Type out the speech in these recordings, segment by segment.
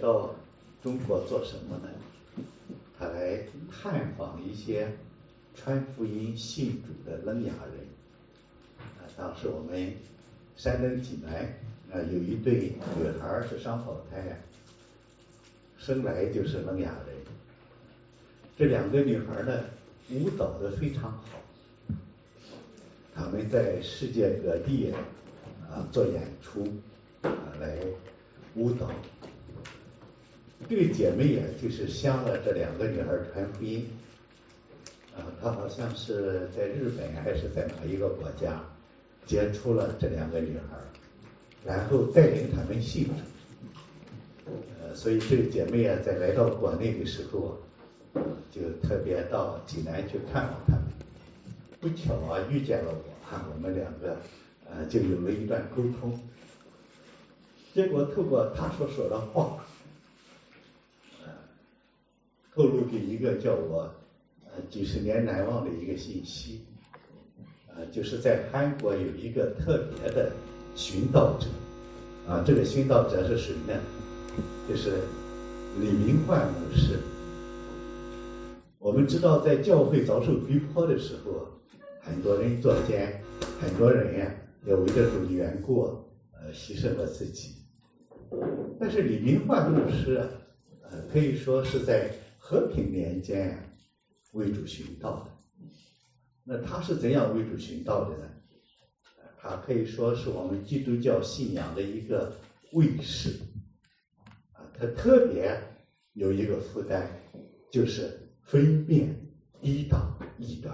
到中国做什么呢？他来探访一些传福音信主的聋哑人。当时我们山东济南有一对女孩是双胞胎生来就是聋哑人。这两个女孩呢，舞蹈的非常好，她们在世界各地做演出来舞蹈。这个姐妹就是向了这两个女孩传福音。她好像是在日本还是在哪一个国家接触了这两个女孩，然后带领她们信主。所以这个姐妹在来到国内的时候就特别到济南去看望她们。不巧遇见了我们两个就有了一段沟通。结果透过她所说的话透露给一个叫我几十年难忘的一个信息。就是在韩国有一个特别的殉道者。这个殉道者是谁呢？就是李明焕牧师。我们知道在教会遭受逼迫的时候，很多人作奸，很多人要为了主的缘故牺牲了自己。但是李明焕牧师可以说是在和平年间为主殉道的。那他是怎样为主殉道的呢？他可以说是我们基督教信仰的一个卫士。他特别有一个负担，就是分辨抵挡异端。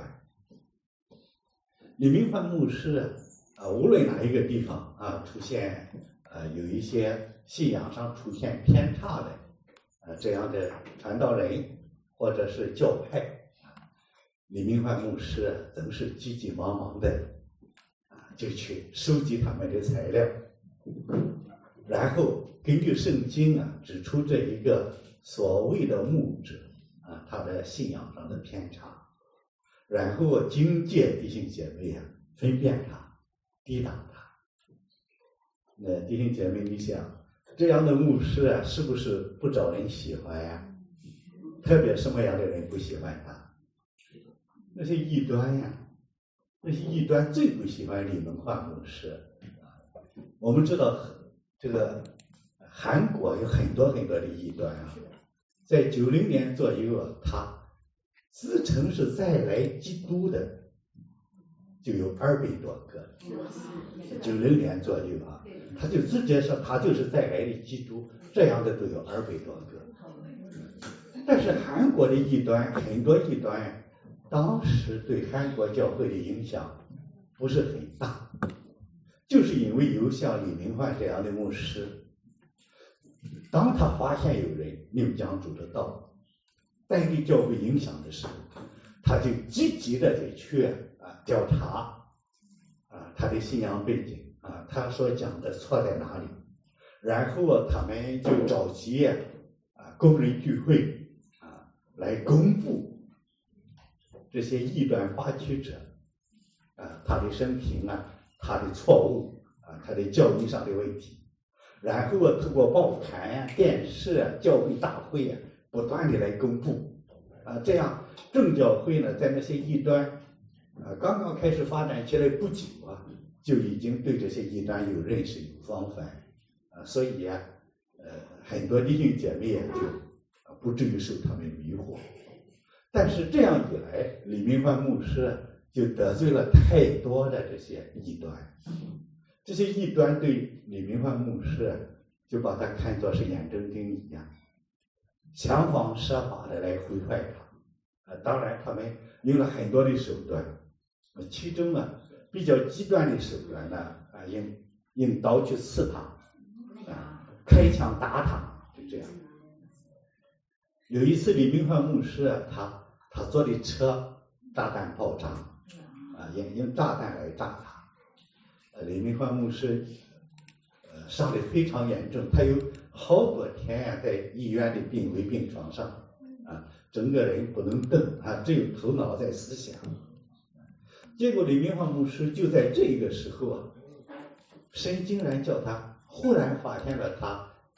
李明焕牧师无论哪一个地方出现有一些信仰上出现偏差的这样的传道人或者是教派，李明焕牧师总是急急忙忙的就去收集他们的材料，然后根据圣经指出这一个所谓的牧者他的信仰上的偏差，然后警戒弟兄姐妹分辨他，抵挡他。那弟兄姐妹，你想这样的牧师是不是不招人喜欢呀？特别什么样的人不喜欢他？那些异端那些异端最不喜欢李明焕牧师。我们知道这个韩国有很多很多的异端在90年左右他自称是再来基督的就有200多个。90年左右他就直接说他就是再来的基督，这样的都有200多个。但是韩国的异端，很多异端当时对韩国教会的影响不是很大，就是因为有像李明焕这样的牧师，当他发现有人谬讲主的道，带给教会影响的时候，他就积极的去调查他的信仰背景他所讲的错在哪里，然后他们就召集工人聚会来公布这些异端发起者他的生平他的错误他的教义上的问题，然后通过报刊电视教会大会不断的来公布这样正教会呢在那些异端刚刚开始发展起来不久就已经对这些异端有认识有防范所以很多弟兄姐妹就不至于受他们迷惑。但是这样一来，李明焕牧师就得罪了太多的这些异端，这些异端对李明焕牧师就把他看作是眼睁睁一样，想方设法的来毁坏他当然他们用了很多的手段，其中比较极端的手段用刀去刺他开枪打他，就这样。有一次李明焕牧师他坐的车炸弹爆炸用炸弹来炸他李明焕牧师伤得非常严重，他有好多天在医院的病危病床上整个人不能动只有头脑在思想。结果李明焕牧师就在这个时候神竟然叫他忽然发现了他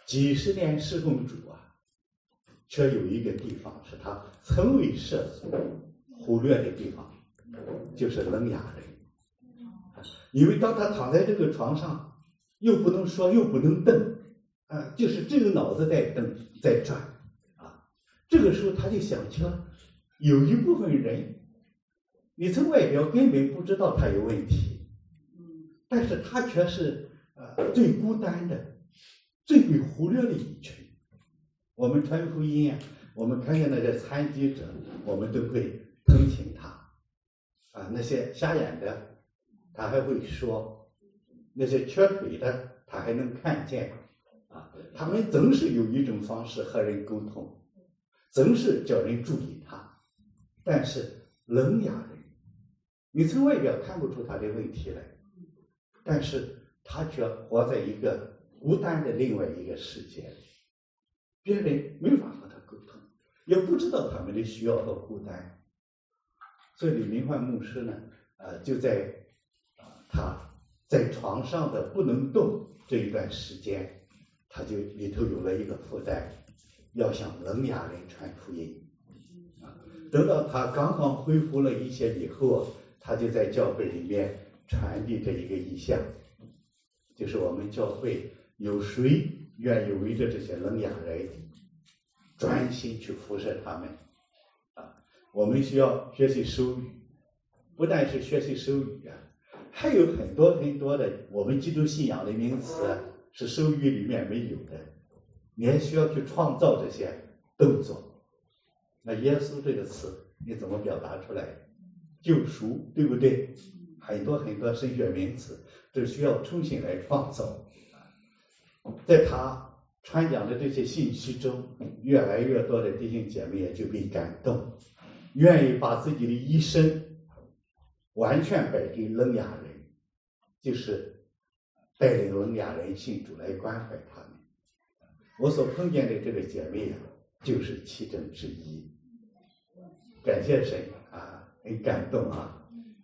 几十年侍奉主啊，却有一个地方是他从未涉足忽略的地方，就是聋哑人。因为当他躺在这个床上，又不能说又不能动，就是只有脑子在动在转啊。这个时候他就想起了，有一部分人，你从外表根本不知道他有问题，但是他却是最孤单的、最被忽略的一群。我们传福音啊，我们看见那些残疾者，我们都会同情他啊，那些瞎眼的，他还会说；那些瘸腿的，他还能看见啊。他们总是有一种方式和人沟通，总是叫人注意他。但是聋哑人，你从外表看不出他的问题来，但是他却活在一个孤单的另外一个世界里，别人没法和他沟通，也不知道他们的需要和孤单。所以李明焕牧师呢，就在他在床上的不能动这一段时间，他就里头有了一个负担，要向聋哑人传福音。等到他刚刚恢复了一些以后，他就在教会里面传递这一个意向，就是我们教会有谁愿意围着这些聋哑人专心去服侍他们啊？我们需要学习手语，不但是学习手语啊，还有很多很多的我们基督信仰的名词是手语里面没有的，你还需要去创造这些动作。那耶稣这个词你怎么表达出来？救赎，对不对？很多很多神学名词都需要重新来创造。在他传讲的这些信息中，越来越多的弟兄姐妹也就被感动，愿意把自己的一生完全摆给聋哑人，就是带领聋哑人信主来关怀他们。我所碰见的这个姐妹就是其中之一。感谢神啊，很感动啊。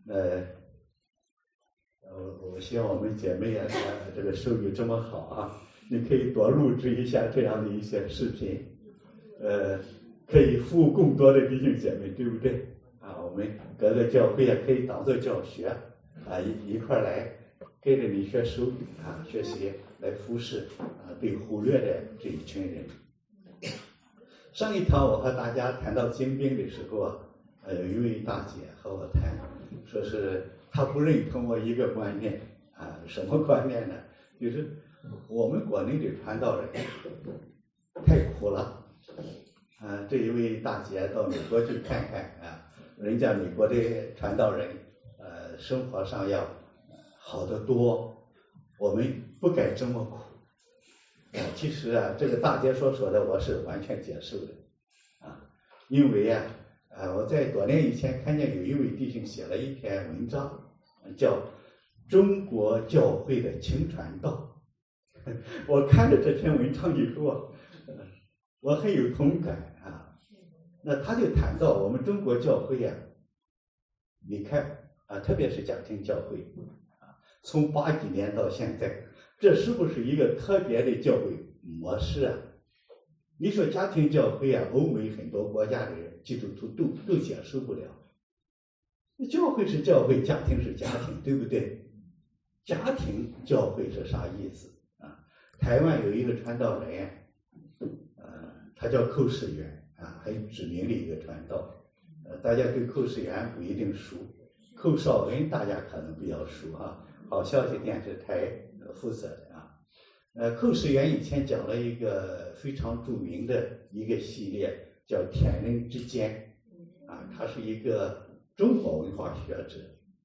我希望我们姐妹这个手语这么好啊，你可以多录制一下这样的一些视频，可以服务更多的弟兄姐妹，对不对啊？我们各个教会也可以当做教学啊，一块来跟着你学手语啊，学习来服侍被忽略的这一群人。上一堂我和大家谈到精兵的时候有一位大姐和我谈，说是她不认同我一个观念什么观念呢？就是我们国内的传道人太苦了这一位大姐到美国去看看人家美国的传道人生活上要好得多，我们不该这么苦。其实这个大姐所说的我是完全接受的因为我在多年以前看见有一位弟兄写了一篇文章，叫《中国教会的轻传道》。我看了这篇文章以后我很有同感那他就谈到我们中国教会你看特别是家庭教会从80几年到现在，这是不是一个特别的教会模式你说家庭教会欧美很多国家的基督徒都接受不了。教会是教会，家庭是家庭，对不对？家庭教会是啥意思台湾有一个传道人他叫寇世元很知名的一个传道大家对寇世元不一定熟，寇绍恩大家可能比较熟好消息电视台负责的寇世元以前讲了一个非常著名的一个系列叫《天人之间》他是一个中国文化学者，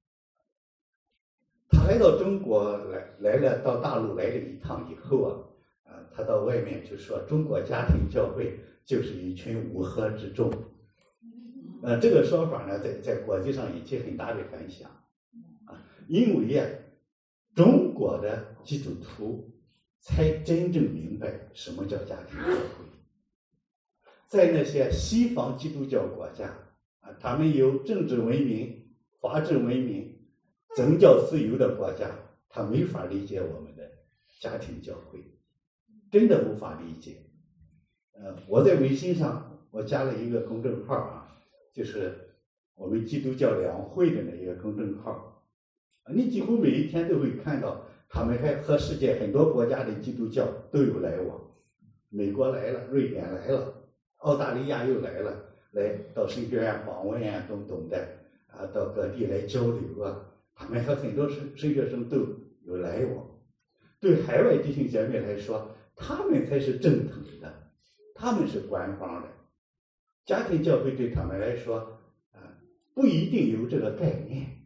他来到中国来了到大陆来了一趟以后他到外面就说中国家庭教会就是一群乌合之众这个说法呢在国际上引起很大的反响因为中国的基督徒才真正明白什么叫家庭教会。在那些西方基督教国家他们有政治文明、法治文明、宗教自由的国家，他没法理解我们的家庭教会真的无法理解。我在微信上我加了一个公众号啊，就是我们基督教两会的那一个公众号，你几乎每一天都会看到他们还和世界很多国家的基督教都有来往，美国来了，瑞典来了，澳大利亚又来了，来到神学院访问啊等等的啊，到各地来交流啊，他们和很多神学生都有来往。对海外弟兄姐妹来说，他们才是正统的，他们是官方的。家庭教会对他们来说不一定有这个概念，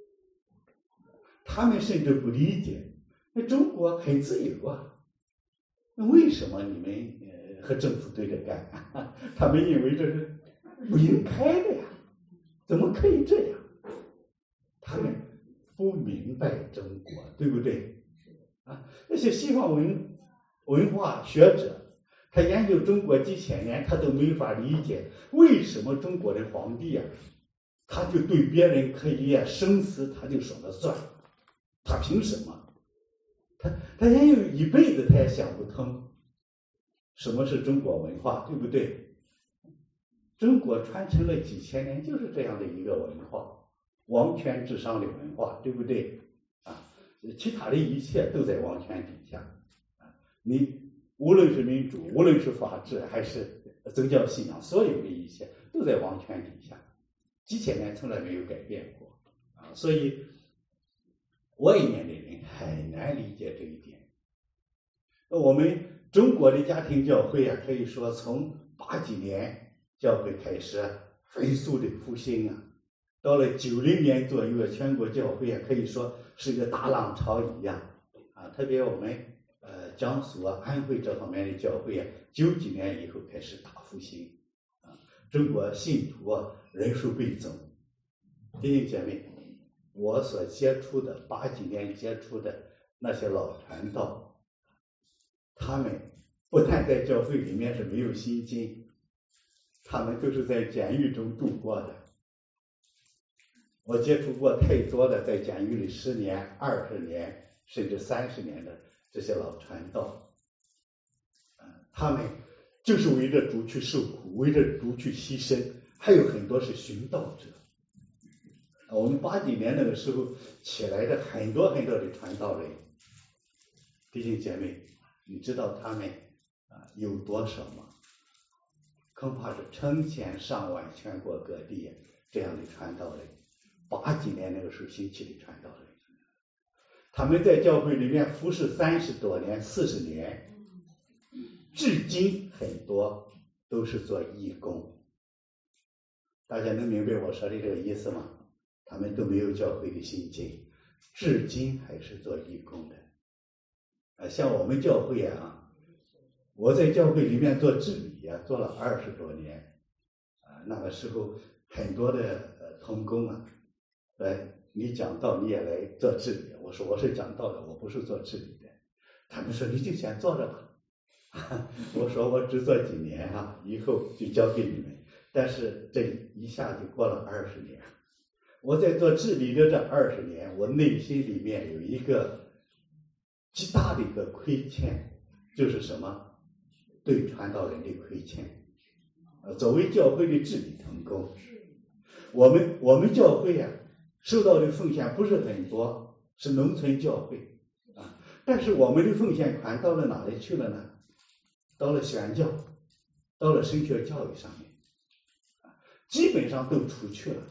他们甚至不理解，那中国很自由啊，那为什么你们和政府对着干？他们认为这是不应该的呀，怎么可以这样？他们不明白中国，对不对？那些西方文化学者，他研究中国几千年，他都没法理解为什么中国的皇帝他就对别人可以生死他就说了算，他凭什么？他研究一辈子他也想不通什么是中国文化，对不对？中国传承了几千年就是这样的一个文化，王权至上的文化，对不对？其他的一切都在王权底下。你无论是民主，无论是法治，还是宗教信仰，所有的一切都在王权底下，几千年从来没有改变过所以外面的人很难理解这一点。我们中国的家庭教会可以说从80几年教会开始飞速的复兴到了90年左右，全国教会可以说是一个大浪潮一样特别我们江苏安徽这方面的教会90几年以后开始大复兴中国信徒人数倍增。弟兄姐妹，我所接触的80几年接触的那些老传道，他们不但在教会里面是没有薪金，他们都是在监狱中度过的。我接触过太多的在监狱里10年、20年甚至30年的这些老传道，他们就是为着主去受苦，为着主去牺牲，还有很多是寻道者。我们80几年那个时候起来的很多很多的传道人，弟兄姐妹，你知道他们有多少吗？恐怕是成千上万，全国各地这样的传道人，80几年那个时候兴起的传道人，他们在教会里面服侍30多年、40年，至今很多都是做义工。大家能明白我说的这个意思吗？他们都没有教会的薪金，至今还是做义工的。像我们教会我在教会里面做治理做了20多年那个时候很多的同工你讲道你也来做治理，我说我是讲道的，我不是做治理的。他们说你就先做着吧我说我只做几年以后就交给你们。但是这一下就过了20年，我在做治理的这20年，我内心里面有一个极大的一个亏欠，就是什么？对传道人的亏欠。作为教会的治理同工，我们教会受到的奉献不是很多，是农村教会但是我们的奉献款到了哪里去了呢？到了宣教，到了神学教育上面基本上都出去了。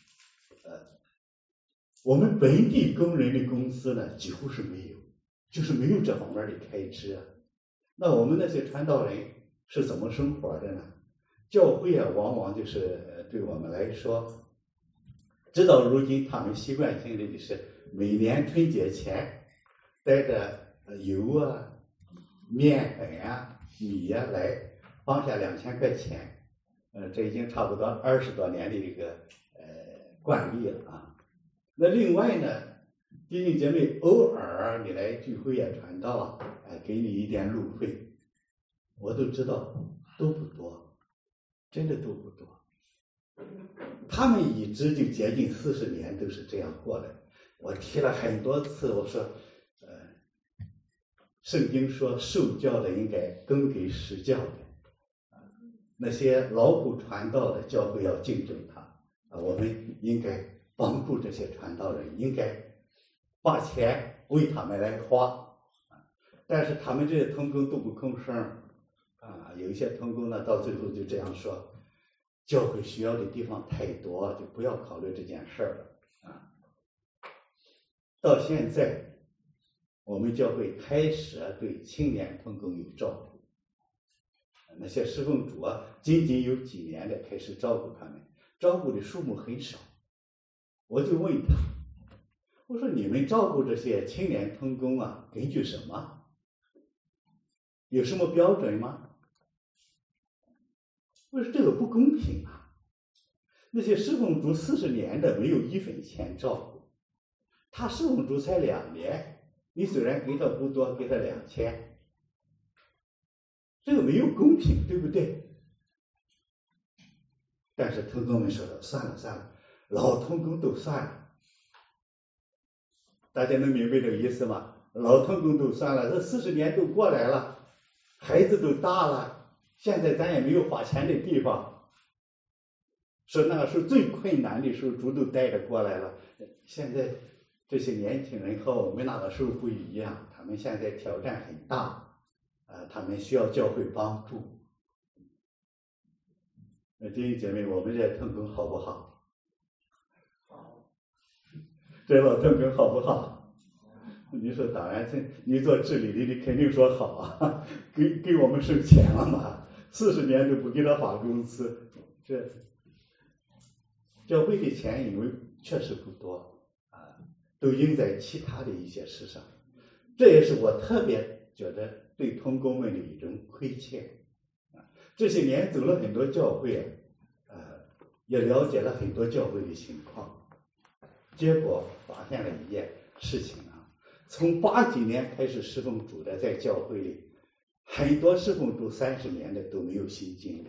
我们本地工人的公司呢几乎是没有，就是没有这方面的开支那我们那些传道人是怎么生活的呢？教会往往就是对我们来说，直到如今他们习惯性的是每年春节前带着油面粉米来放下2000块钱，这已经差不多20多年的一个惯例了那另外呢，弟兄姐妹偶尔你来聚会传道给你一点路费，我都知道都不多，真的都不多。他们一直就接近40年都是这样过来。我提了很多次，我说圣经说受教的应该跟给施教的，那些劳苦传道的教会要竞争他，我们应该帮助这些传道人，应该把钱为他们来花，但是他们这些同工都不吭声有一些同工呢到最后就这样说，教会需要的地方太多，就不要考虑这件事了到现在我们教会开始对青年同工有照顾，那些侍奉主仅仅有几年的开始照顾他们，照顾的数目很少。我就问他，我说你们照顾这些青年同工根据什么？有什么标准吗？我说这个不公平那些侍奉主40年的没有1分钱照顾，他侍奉主才2年，你虽然给他不多，给他2000，这个没有公平，对不对？但是同工们说的算了，老同工都算了，大家能明白这个意思吗？老同工都算了，这40年都过来了，孩子都大了，现在咱也没有花钱的地方，说那个时候最困难的时候主都带着过来了，现在这些年轻人和我们那个时候不一样，他们现在挑战很大他们需要教会帮助。弟兄姐妹，我们这同工好不好？好。这老同工好不好？你说当然，你做治理的，你肯定说好给我们收钱了嘛，40年都不给他发工资，这教会的钱因为确实不多都用在其他的一些事上，这也是我特别觉得对同工们的一种亏欠这些年走了很多教会也了解了很多教会的情况，结果发现了一件事情从80几年开始侍奉主的，在教会里很多侍奉主30年的都没有薪金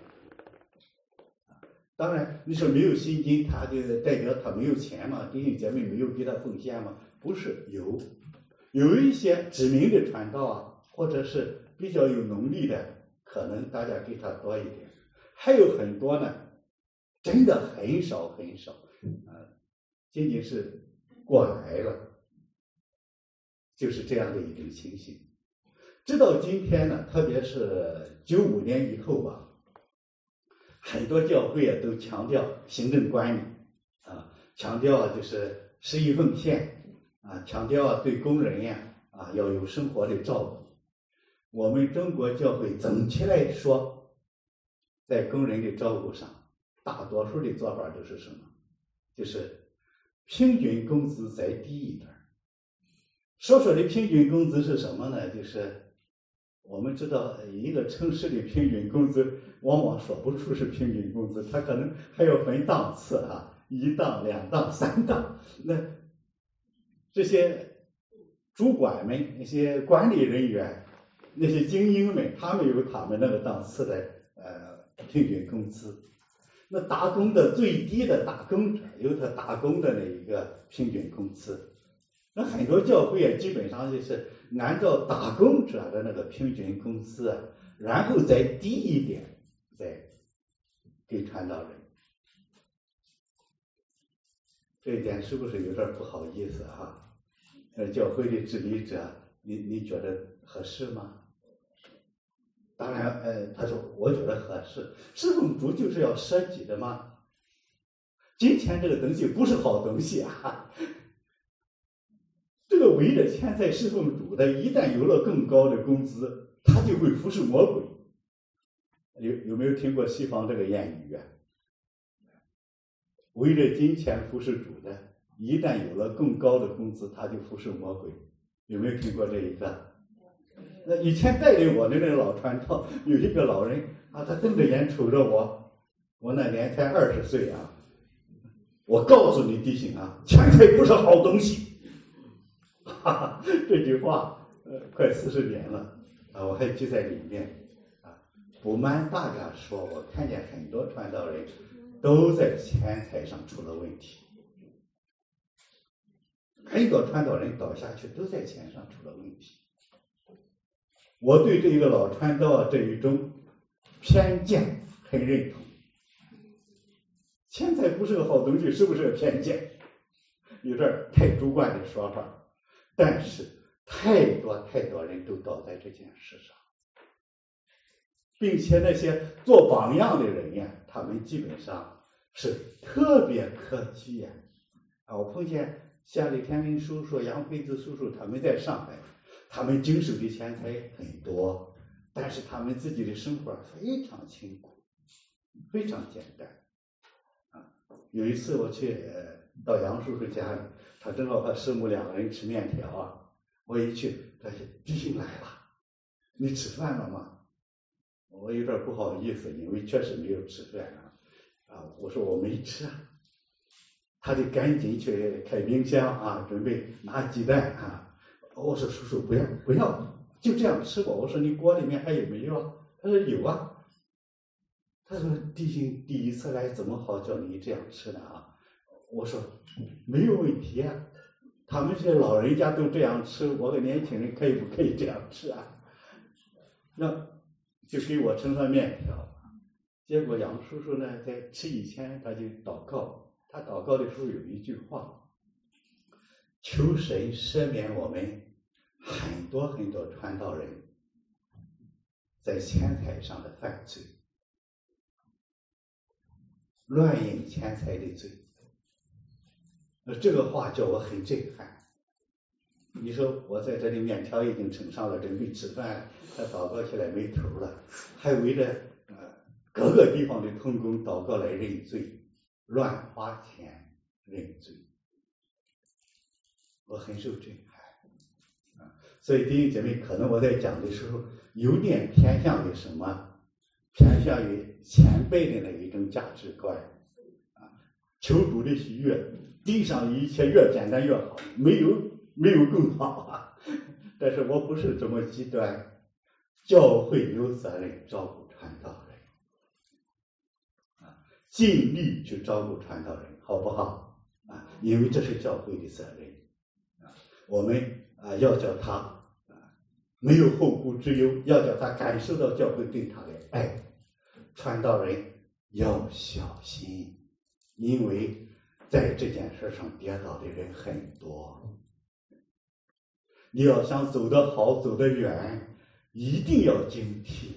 当然你说没有薪金，他就代表他没有钱嘛，弟兄姐妹没有给他奉献吗？不是，有一些知名的传道或者是比较有能力的，可能大家给他多一点，还有很多呢真的很少仅仅是过来了，就是这样的一种情形。直到今天呢，特别是95年以后很多教会都强调行政管理强调就是十一奉献强调对工人要有生活的照顾。我们中国教会总体来说，在工人的照顾上，大多数的做法都是什么？就是平均工资再低一点。说的平均工资是什么呢？就是我们知道一个城市的平均工资往往说不出是平均工资，它可能还要分档次1档、2档、3档。那这些主管们、那些管理人员、那些精英们，他们有他们那个档次的平均工资。那打工的最低的打工者有他打工的那一个平均工资。那很多教会基本上就是按照打工者的那个平均工资然后再低一点再给传道人。这一点是不是有点不好意思教会的治理者，你觉得合适吗？当然他说我觉得合适，侍奉主就是要舍己的嘛。金钱这个东西不是好东西这个为了钱财侍奉主的，一旦有了更高的工资，他就会服侍魔鬼。有没有听过西方这个谚语为了金钱服侍主的，一旦有了更高的工资，他就服侍魔鬼。有没有听过这一个？那以前带领我的那个老传道，有一个老人他瞪着眼瞅着我那年才20岁我告诉你弟兄钱财不是好东西。这句话快40年了我还记在里面不瞒大家说，我看见很多传道人都在钱财上出了问题，很多传道人倒下去都在钱上出了问题。 我对这个老传道这一种偏见很认同。钱财不是个好东西，是不是个偏见？有点太主观的说法，但是太多人都倒在这件事上，并且那些做榜样的人呀，他们基本上是特别可取呀。我碰见像李天明叔叔、杨惠子叔叔，他们在上海，他们经手的钱财很多，但是他们自己的生活非常清苦，非常简单。有一次我去到杨叔叔家里，他正好和师母两个人吃面条啊，我一去，他说弟兄来了，你吃饭了吗？我有点不好意思，因为确实没有吃饭我说我没吃啊。他就赶紧去开冰箱准备拿鸡蛋我说叔叔不要，就这样吃吧。我说你锅里面还有没有啊？他说有啊。他说弟兄第一次来，怎么好叫你这样吃的我说没有问题啊，他们这些老人家都这样吃，我个年轻人可以不可以这样吃那就给我盛上面条。结果杨叔叔呢，在吃以前他就祷告，他祷告的时候有一句话：求神赦免我们很多传道人在钱财上的犯罪，乱用钱财的罪。这个话叫我很震撼。你说我在这里面条已经盛上了，准备吃饭，他祷告起来没头了，还围着各个地方的同工祷告来认罪，乱花钱认罪，我很受震撼所以弟兄姐妹，可能我在讲的时候有点偏向于什么？偏向于前辈的那一种价值观求主的喜悦，地上一切越简单越好，没有更好但是我不是这么极端，教会有责任照顾传道人尽力去照顾传道人，好不好因为这是教会的责任我们要叫他没有后顾之忧，要叫他感受到教会对他的爱。传道人要小心，因为在这件事上跌倒的人很多。你要想走得好，走得远，一定要警惕。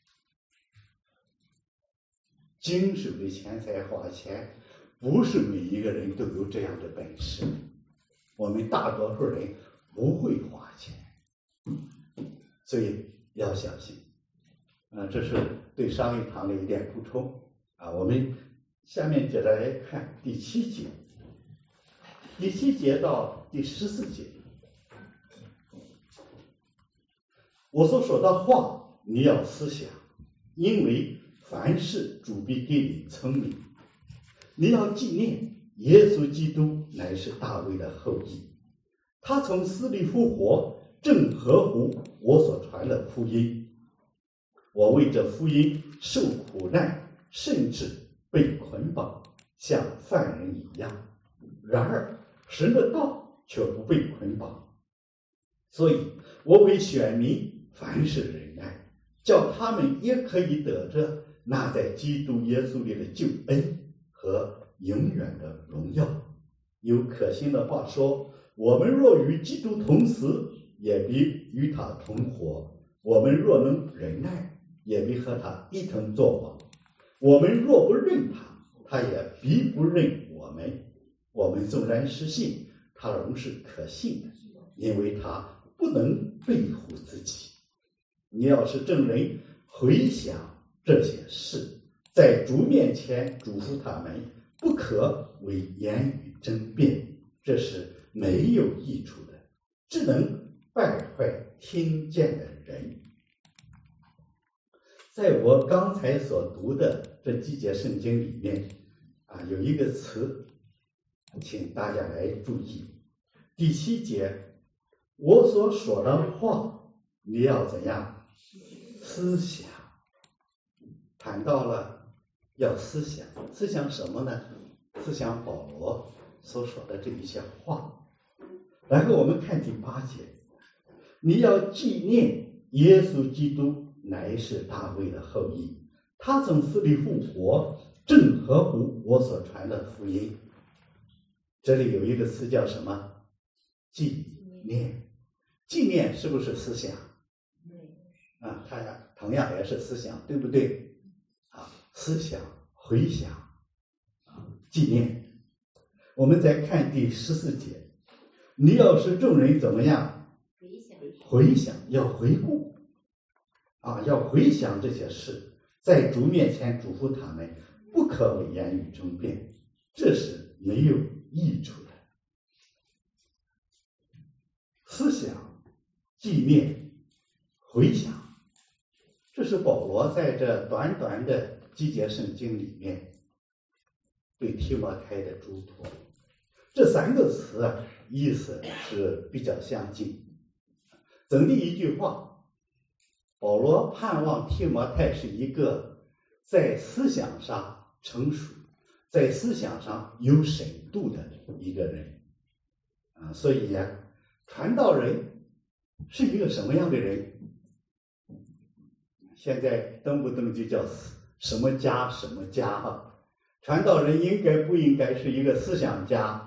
经手的钱财花钱，不是每一个人都有这样的本事。我们大多数人不会花钱，所以要小心这是对上一堂的一点补充我们下面接着来看第7节，第7节到第14节。我所说的话你要思想，因为凡事主必给你聪明。你要纪念耶稣基督乃是大卫的后裔，他从死里复活，正合乎我所传的福音。我为这福音受苦难，甚至被捆绑，像犯人一样。然而神的道却不被捆绑，所以我为选民凡事忍耐，叫他们也可以得着那在基督耶稣里的救恩和永远的荣耀。有可信的话说，我们若与基督同死，也必与他同活；我们若能忍耐，也必和他一同作王。我们若不认他，他也必不认我们。我们纵然失信，他仍是可信的，因为他不能背乎自己。你要是证人，回想这些事，在主面前嘱咐他们，不可为言语争辩，这是没有益处的，只能败坏听见的人。在我刚才所读的这几节圣经里面有一个词，请大家来注意。第7节，我所说的话你要怎样思想。谈到了要思想，思想什么呢？思想保罗所说的这一些话。然后我们看第8节，你要纪念耶稣基督乃是大卫的后裔，他从死里复活，正合乎我所传的福音。这里有一个词叫什么？纪念。纪念是不是思想？啊，它同样也是思想，对不对？啊，思想、回想、纪念。我们再看第14节，你要使众人怎么样？回想，要回顾啊，要回想这些事，在主面前嘱咐他们，不可为言语争辩，这是没有益处的。思想、纪念、回想，这是保罗在这短短的几节圣经里面对提摩太的嘱托。这3个词啊，意思是比较相近。怎的一句话，保罗盼望提摩太是一个在思想上成熟，在思想上有深度的一个人啊，所以呀，传道人是一个什么样的人？现在动不动就叫什么家什么家啊？传道人应该不应该是一个思想家？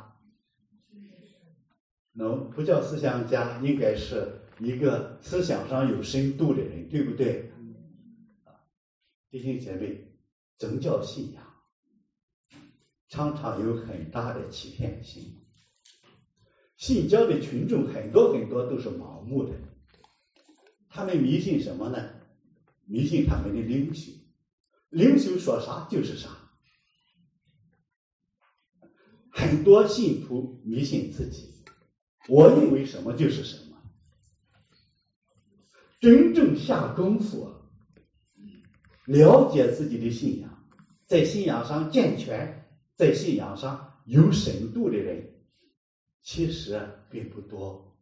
不叫思想家，应该是一个思想上有深度的人，对不对？弟兄姐妹，宗教信仰常常有很大的欺骗性，信教的群众很多都是盲目的，他们迷信什么呢？迷信他们的领袖，领袖说啥就是啥。很多信徒迷信自己，我认为什么就是什么。真正下功夫了解自己的信仰，在信仰上健全，在信仰上有深度的人其实并不多。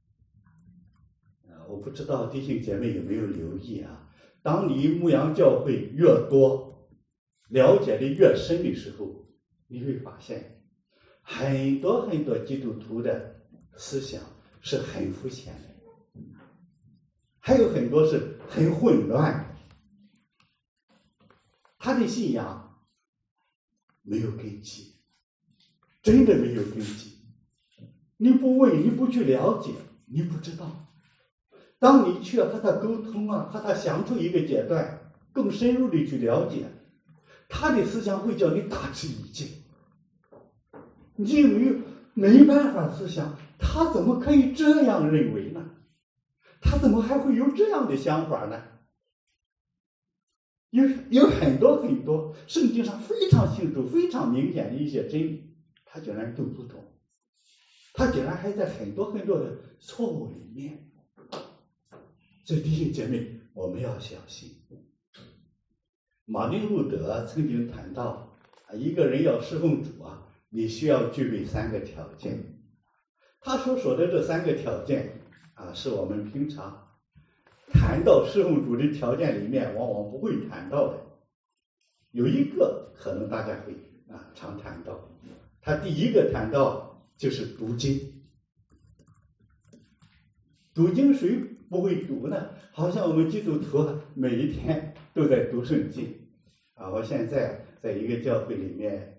我不知道弟兄姐妹有没有留意啊，当你牧养教会越多，了解的越深的时候，你会发现很多基督徒的思想是很肤浅的，还有很多是很混乱的，他的信仰没有根基，真的没有根基。你不问，你不去了解，你不知道。当你去和他沟通啊，和他相处一个阶段，更深入的去了解，他的思想会叫你大吃一惊。你没办法思想，他怎么可以这样认为呢？他怎么还会有这样的想法呢？有很多圣经上非常清楚、非常明显的一些真理，他竟然都不懂，他竟然还在很多的错误里面。所以弟兄姐妹，我们要小心。马丁路德曾经谈到，一个人要侍奉主啊，你需要具备3个条件。他所说的这3个条件啊，是我们平常谈到侍奉主的条件里面往往不会谈到的。有一个可能大家会常谈到，他第一个谈到就是读经。读经谁不会读呢？好像我们基督徒每一天都在读圣经啊！我现在在一个教会里面，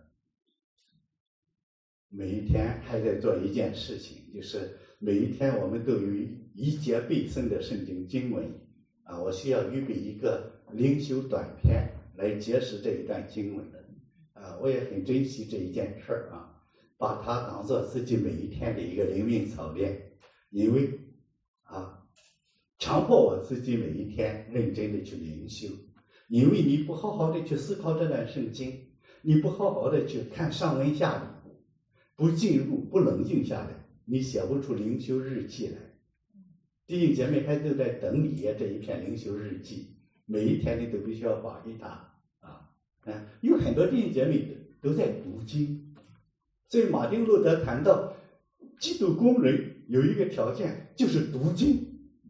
每一天还在做一件事情，就是每一天我们都有一节背诵的圣经经文啊，我需要预备一个灵修短篇来解释这一段经文的啊，我也很珍惜这一件事啊，把它当做自己每一天的一个灵命操练，因为强迫我自己每一天认真的去灵修，因为你不好好的去思考这段圣经，你不好好的去看上文下理，不进入不冷静下来，你写不出灵修日记来。弟兄姐妹还都在等你这一篇灵修日记，每一天你都必须要发给他有很多弟兄姐妹都在读经。所以马丁路德谈到基督工人有一个条件，就是读经。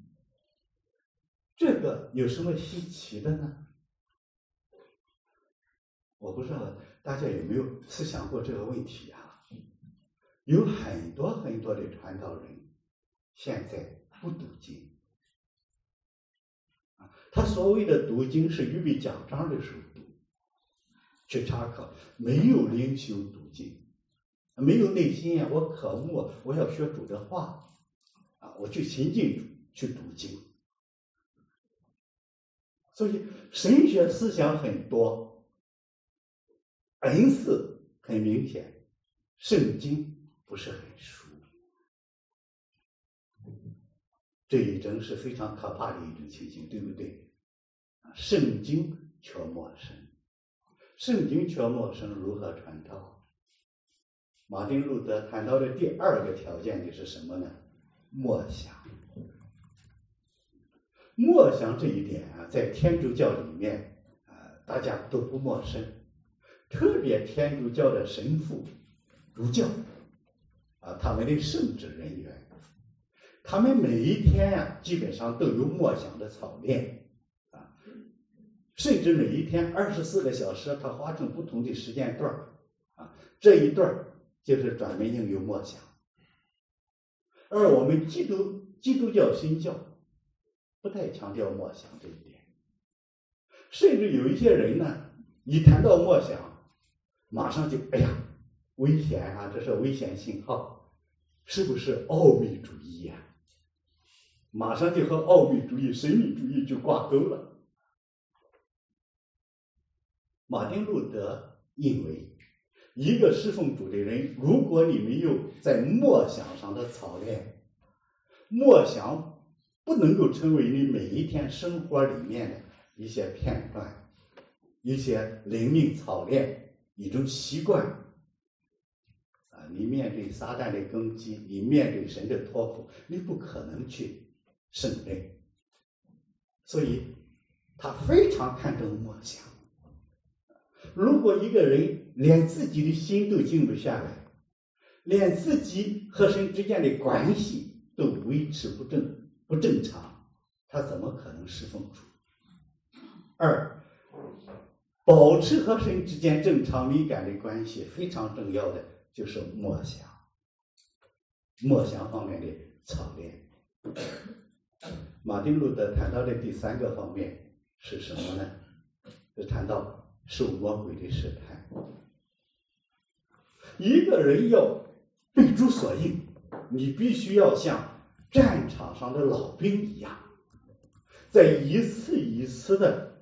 这个有什么稀奇的呢？我不知道大家有没有思想过这个问题啊？有很多的传道人现在不读经， 他所谓的读经是预备讲章的时候读，去查考，没有灵修读经，没有内心啊，我渴慕，我要学主的话啊，我去亲近主，去读经。所以神学思想很多，恩赐很明显，圣经不是很熟，这一种是非常可怕的一种情形，对不对？圣经却陌生，圣经却陌生，如何传道？马丁路德谈到的第二个条件就是什么呢？默想。默想这一点啊，在天主教里面大家都不陌生，特别天主教的神父、主教他们的圣职人员，他们每一天基本上都有默想的操练甚至每一天24个小时，他划成不同的时间段这一段就是专门应用默想。而我们基督教新教不太强调默想这一点，甚至有一些人呢，一谈到默想，马上就哎呀危险啊，这是危险信号，是不是奥秘主义呀？马上就和奥秘主义、神秘主义就挂钩了。马丁路德认为，一个侍奉主的人，如果你没有在默想上的操练，默想不能够成为你每一天生活里面的一些片段，一些灵命操练，一种习惯你面对撒旦的攻击，你面对神的托付，你不可能去胜任。所以他非常看重默想。如果一个人连自己的心都静不下来，连自己和神之间的关系都维持不正常，他怎么可能侍奉主？二，保持和神之间正常敏感的关系非常重要的就是默想方面的操练。马丁路德谈到的第三个方面是什么呢？是谈到受魔鬼的试探。一个人要被主所应，你必须要像战场上的老兵一样，在一次一次的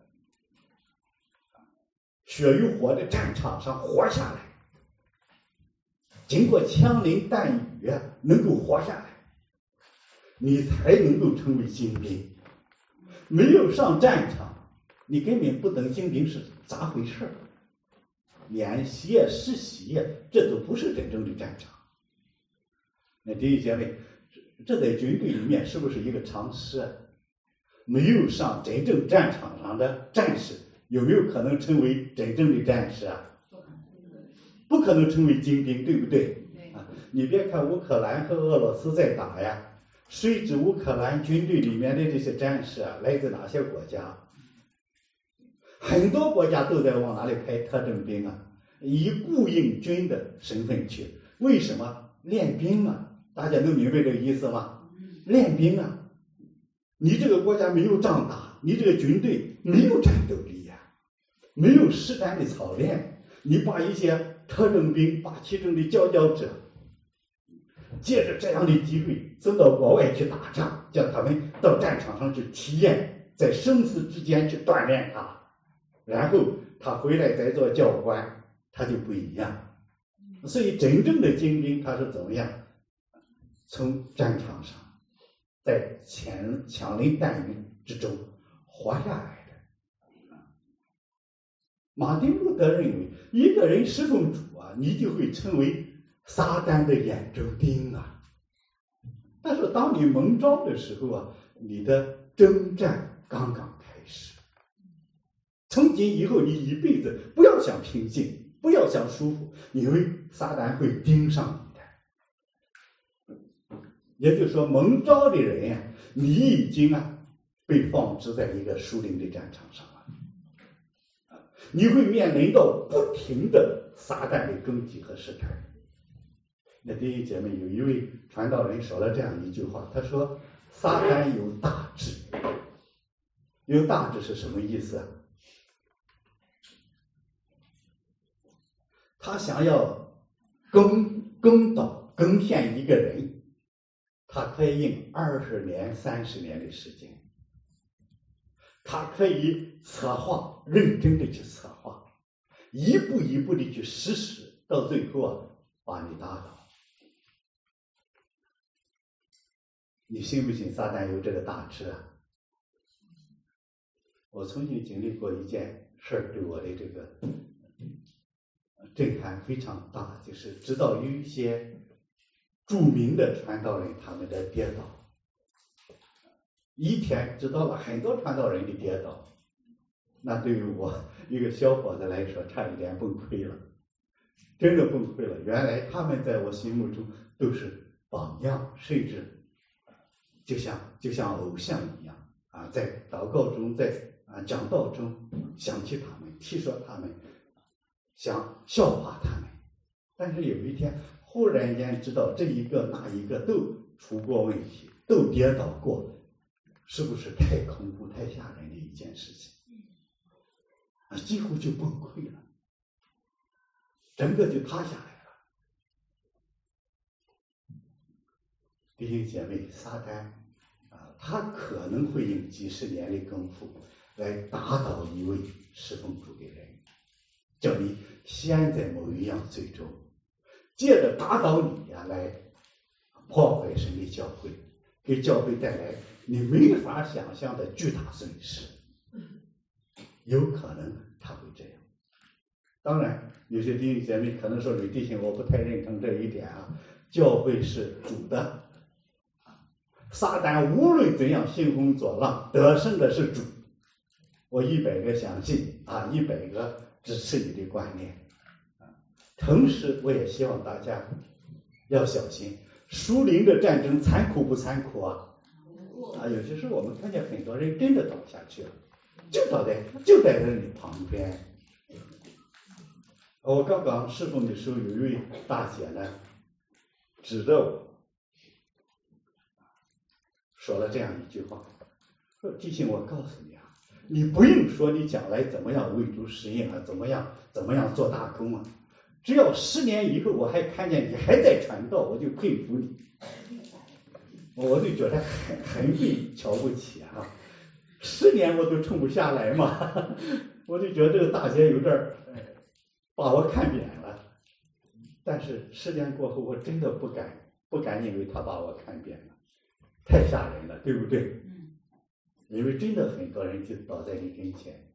血与火的战场上活下来，经过枪林弹雨能够活下来，你才能够成为精兵。没有上战场，你根本不懂精兵是咋回事，演习实习这都不是真正的战场。那弟兄姐妹，这在军队里面是不是一个常识？没有上真正战场上的战士，有没有可能成为真正的战士不可能成为精兵，对不对？你别看乌克兰和俄罗斯在打呀，谁知乌克兰军队里面的这些战士来自哪些国家？很多国家都在往哪里派特种兵以雇佣军的身份去。为什么？练兵大家能明白这个意思吗？练兵你这个国家没有仗打，你这个军队没有战斗力没有实战的操练，你把一些特种兵，把其中的佼佼者借着这样的机会走到国外去打仗，叫他们到战场上去体验，在生死之间去锻炼他，然后他回来再做教官，他就不一样。所以真正的精兵他是怎么样？从战场上，在枪林弹雨之中活下来的。马丁路德认为，一个人侍奉主你就会成为撒旦的眼中钉但是当你蒙召的时候你的征战刚刚开始。从今以后，你一辈子不要想平静，不要想舒服，因为撒旦会盯上你的。也就是说，蒙召的人你已经被放置在一个属灵的战场上了，你会面临到不停的撒旦的攻击和试探。那弟兄姐妹，有一位传道人说了这样一句话，他说：撒旦有大志， 有大志是什么意思啊？他想要更替一个人，他可以用20年、30年的时间，他可以策划，认真的去策划，一步一步的去实施，到最后啊，把你打倒。你信不信撒旦有这个大志啊？我曾经经历过一件事儿，对我的这个震撼非常大，就是知道有一些著名的传道人他们的跌倒，一天知道了很多传道人的跌倒，那对于我一个小伙子来说，差一点崩溃了，真的崩溃了。原来他们在我心目中都是榜样，甚至就像偶像一样啊，在祷告中，在讲道中想起他们，提说他们，想效法他们。但是有一天忽然间知道这一个那一个都出过问题，都跌倒过，是不是太恐怖太吓人的一件事情啊？几乎就崩溃了，整个就塌下来了。弟兄姐妹，撒旦他可能会用几十年的功夫来打倒一位侍奉主的人，叫你陷在某一样罪中，借着打倒你来破坏神的教会，给教会带来你没法想象的巨大损失。有可能他会这样。当然有些弟兄姐妹可能说，吕弟兄我不太认同这一点啊，教会是主的，撒旦无论怎样兴风作浪，得胜的是主。我100个相信啊，100个支持你的观念。同时我也希望大家要小心，属灵的战争残酷不残酷啊？有些时候我们看见很多人真的倒下去了，就在你旁边。我刚刚侍奉的时候，有一位大姐呢，指着我说了这样一句话，说弟兄，我告诉你啊，你不用说你将来怎么样为主使用啊，怎么样做大功啊，只要10年以后我还看见你还在传道，我就佩服你。我就觉得很被瞧不起啊，10年我都撑不下来嘛，我就觉得这个大姐有点把我看扁了。但是10年过后，我真的不敢因为她把我看扁了，太吓人了，对不对？因为真的很多人就倒在你跟前，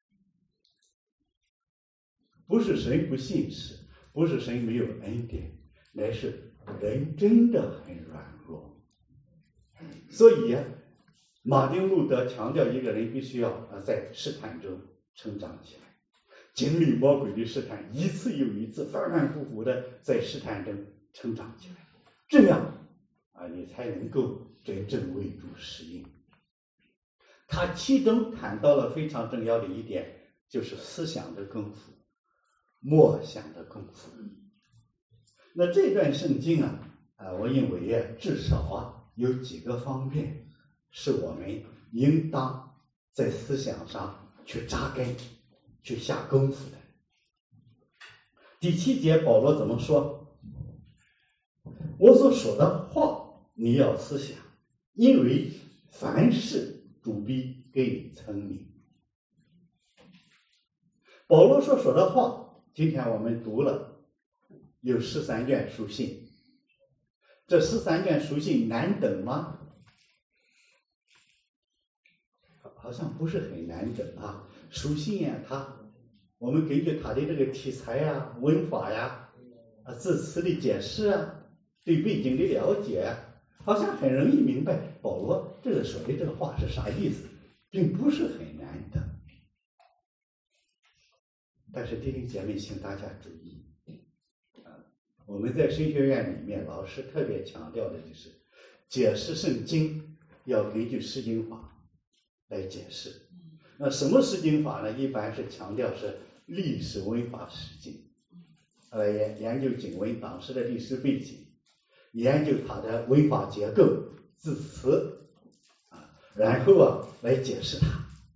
不是神不信实，不是神没有恩典，乃是人真的很软弱。所以马丁路德强调一个人必须要在试探中成长起来，经历魔鬼的试探，一次又一次，反反复复的在试探中成长起来，这样你才能够真正为主使用。他其中谈到了非常重要的一点，就是思想的功夫，默想的功夫。那这段圣经我认为至少有几个方面是我们应当在思想上去扎根，去下功夫的。第7节保罗怎么说？我所说的话你要思想，因为凡事主必给你聪明。保罗所说的话，今天我们读了有13卷书信，这13卷书信难懂吗？好像不是很难懂啊。书信我们根据它的这个题材文法字词的解释对背景的了解好像很容易明白保罗这个说的这个话是啥意思，并不是很难懂。但是弟兄姐妹，请大家注意我们在神学院里面老师特别强调的就是解释圣经要根据释经法来解释。那什么释经法呢？一般是强调是历史文化释经，研究经文当时的历史背景，研究它的文法结构、字词然后来解释它。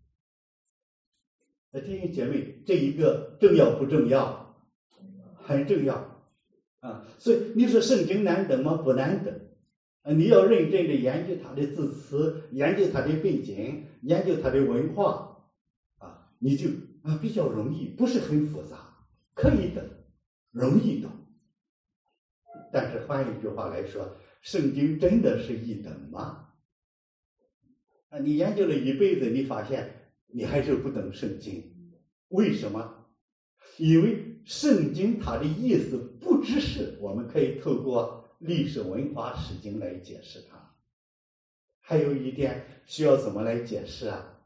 弟兄姐妹，这一个重要不重要？很重要啊！所以你说圣经难懂吗？不难懂。你要认真的研究它的字词，研究它的背景，研究它的文化啊，你就比较容易，不是很复杂，可以懂，容易懂。但是换一句话来说，圣经真的是易懂吗？你研究了一辈子，你发现你还是不懂圣经，为什么？因为圣经它的意思不只是我们可以透过历史文化史经来解释它，还有一点需要怎么来解释啊？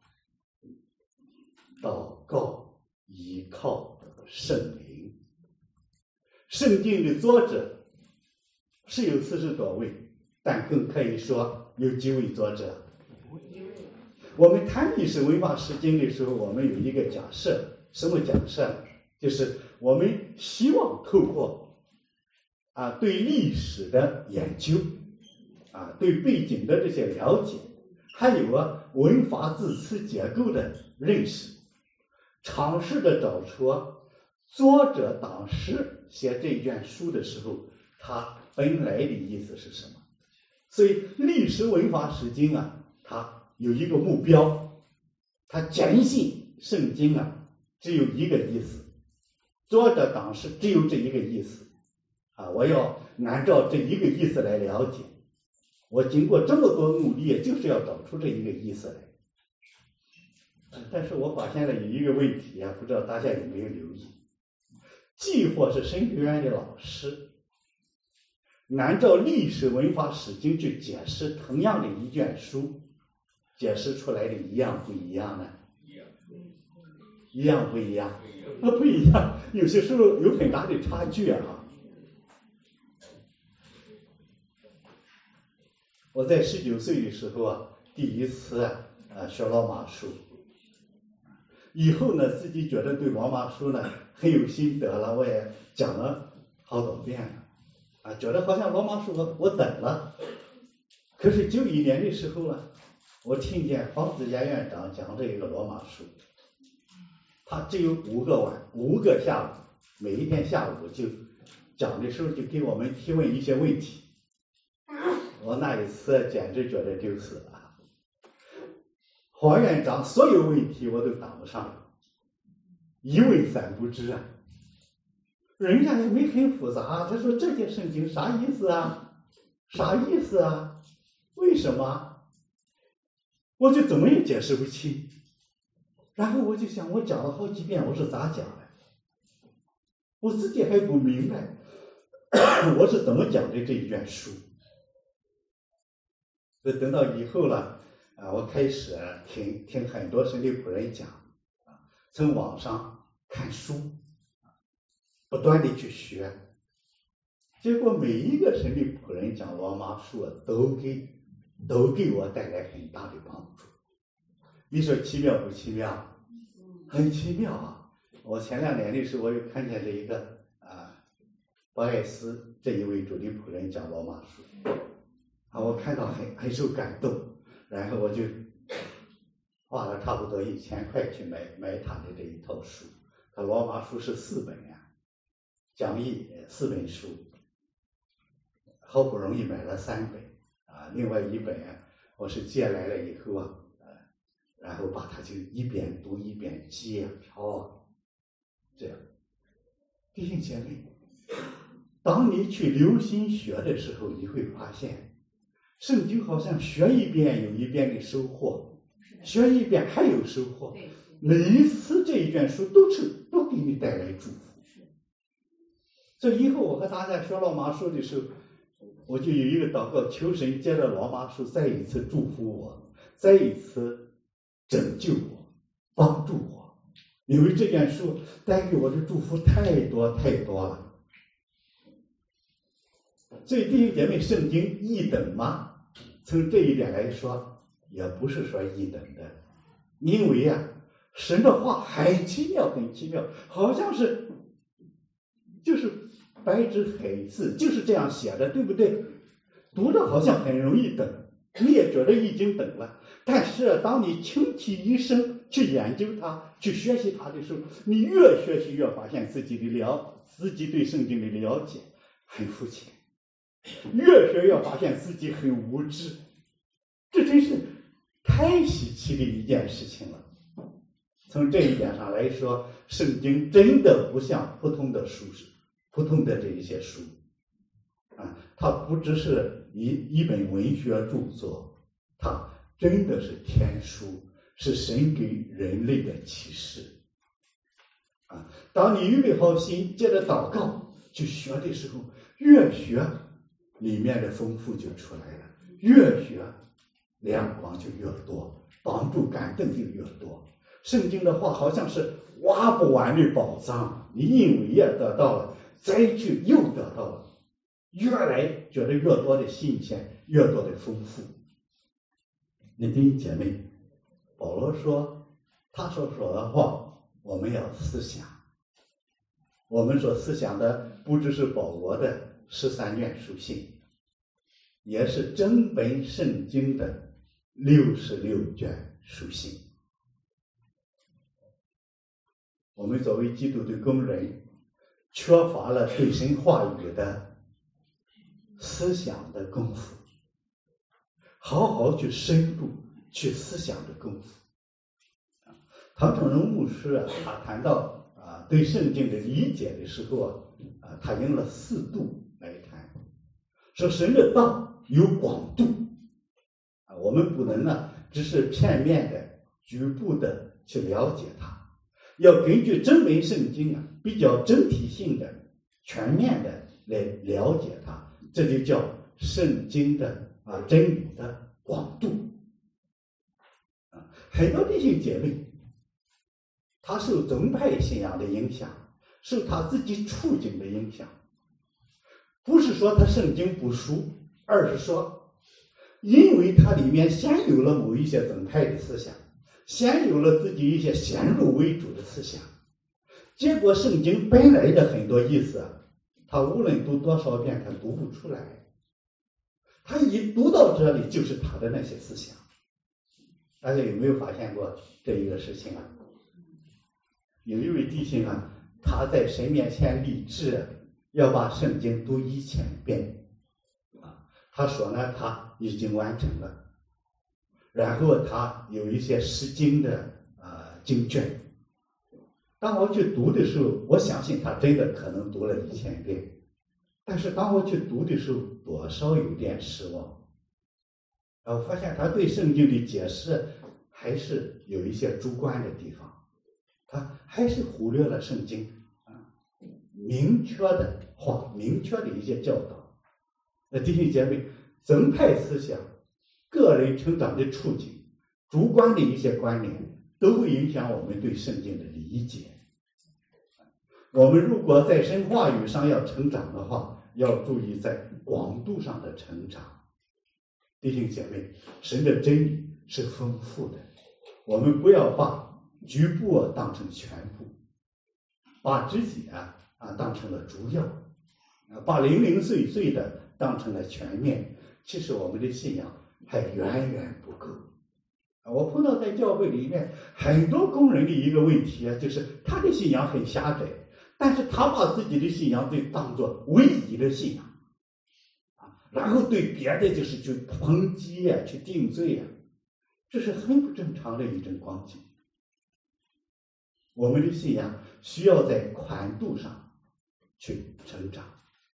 祷告，依靠圣灵。圣经的作者是有40多位，但更可以说有几位作者。我们谈历史文化史经的时候，我们有一个假设，什么假设？就是我们希望透过对历史的研究对背景的这些了解，还有文法字词结构的认识，尝试着找出作者当时写这卷书的时候他本来的意思是什么。所以历史文化史经它有一个目标，它坚信圣经只有一个意思，作者当时只有这一个意思我要按照这一个意思来了解，我经过这么多努力就是要找出这一个意思来。但是我发现了有一个问题不知道大家有没有留意，既或是神学院的老师按照历史文化史经去解释同样的一卷书，解释出来的一样不一样呢？一样不一样？不一样，有些时候有很大的差距我在19岁的时候第一次学罗马书，以后呢自己觉得对罗马书呢很有心得了，我也讲了好多遍了觉得好像罗马书我懂了。可是91年的时候我听见黄子佳院长讲这个罗马书，他只有5个下午，每一天下午就讲的时候就给我们提问一些问题。我那一次简直觉得丢死了，黄院长所有问题我都答不上，一问3不知人家也没很复杂，他说这些圣经啥意思啥意思为什么？我就怎么也解释不清。然后我就想，我讲了好几遍，我是咋讲的？我自己还不明白我是怎么讲的这一卷书。等到以后了我开始听很多神的仆人讲从网上看书不断的去学，结果每一个神的仆人讲罗马书都给我带来很大的帮助。你说奇妙不奇妙？很奇妙我前2年的时候我又看见这一个博爱斯这一位主的仆人讲罗马书我看到很受感动，然后我就花了差不多1000块去买他的这一套书。他罗马书是4本讲义4本书，好不容易买了3本另外1本我是借来了以后然后把它就一边读一边记抄这样。弟兄姐妹，当你去留心学的时候，你会发现圣经好像学一遍有一遍的收获，学一遍还有收获，每一次这一卷书都给你带来祝福。所以以后我和大家学罗马书的时候，我就有一个祷告，求神借着罗马书再一次祝福我，再一次拯救我，帮助我，因为这卷书带给我的祝福太多太多了。所以弟兄姐妹，圣经易懂吗？从这一点来说也不是说易懂的，因为神的话很奇妙很奇妙，好像是就是白纸黑字就是这样写的，对不对？读着好像很容易懂，你也觉得已经懂了，但是当你倾其一生去研究它，去学习它的时候，你越学习越发现自己对圣经的了解很肤浅，越学越发现自己很无知，这真是太稀奇的一件事情了。从这一点上来说，圣经真的不像普通的这一些书啊，它不只是一本文学著作，它真的是天书，是神给人类的启示啊。当你预备好心，接着祷告去学的时候，越学里面的丰富就出来了，越学亮光就越多，帮助感动就越多。圣经的话好像是挖不完的宝藏，你因为也得到了，再去又得到了，越来觉得越多的新鲜，越多的丰富。那弟兄姐妹，保罗说他所说的话我们要思想，我们所思想的不只是保罗的13卷书信，也是整本圣经的66卷书信。我们作为基督的工人，缺乏了对神话语的思想的功夫，好好去深入去思想的功夫。唐正荣牧师他谈到对圣经的理解的时候他用了4度来谈，说神的道有广度我们不能只是片面的局部的去了解它，要根据整本圣经比较整体性的全面的来了解它，这就叫圣经的真理的广度很多弟兄姐妹他受宗派信仰的影响，受他自己处境的影响，不是说他圣经不熟，而是说因为他里面先有了某一些宗派的思想，先有了自己一些先入为主的思想，结果圣经本来的很多意思他无论读多少遍他读不出来，他一读到这里就是他的那些思想。大家有没有发现过这一个事情有一位弟兄他在神面前立志要把圣经读1000遍他说呢他已经完成了，然后他有一些诗经的经卷，当我去读的时候，我相信他真的可能读了1000遍，但是当我去读的时候多少有点失望我发现他对圣经的解释还是有一些主观的地方，他还是忽略了圣经明确的话，明确的一些教导。弟兄姐妹，宗派思想、个人成长的处境、主观的一些观念都会影响我们对圣经的理解。我们如果在神话语上要成长的话，要注意在广度上的成长。弟兄姐妹，神的真理是丰富的，我们不要把局部当成全部，把自己当成了主要，把零零碎碎的当成了全面，其实我们的信仰还远远不够。我碰到在教会里面很多工人的一个问题就是他的信仰很狭窄，但是他把自己的信仰就当作唯一的信仰然后对别的就是去抨击去定罪这是很不正常的一种光景。我们的信仰需要在宽度上去成长。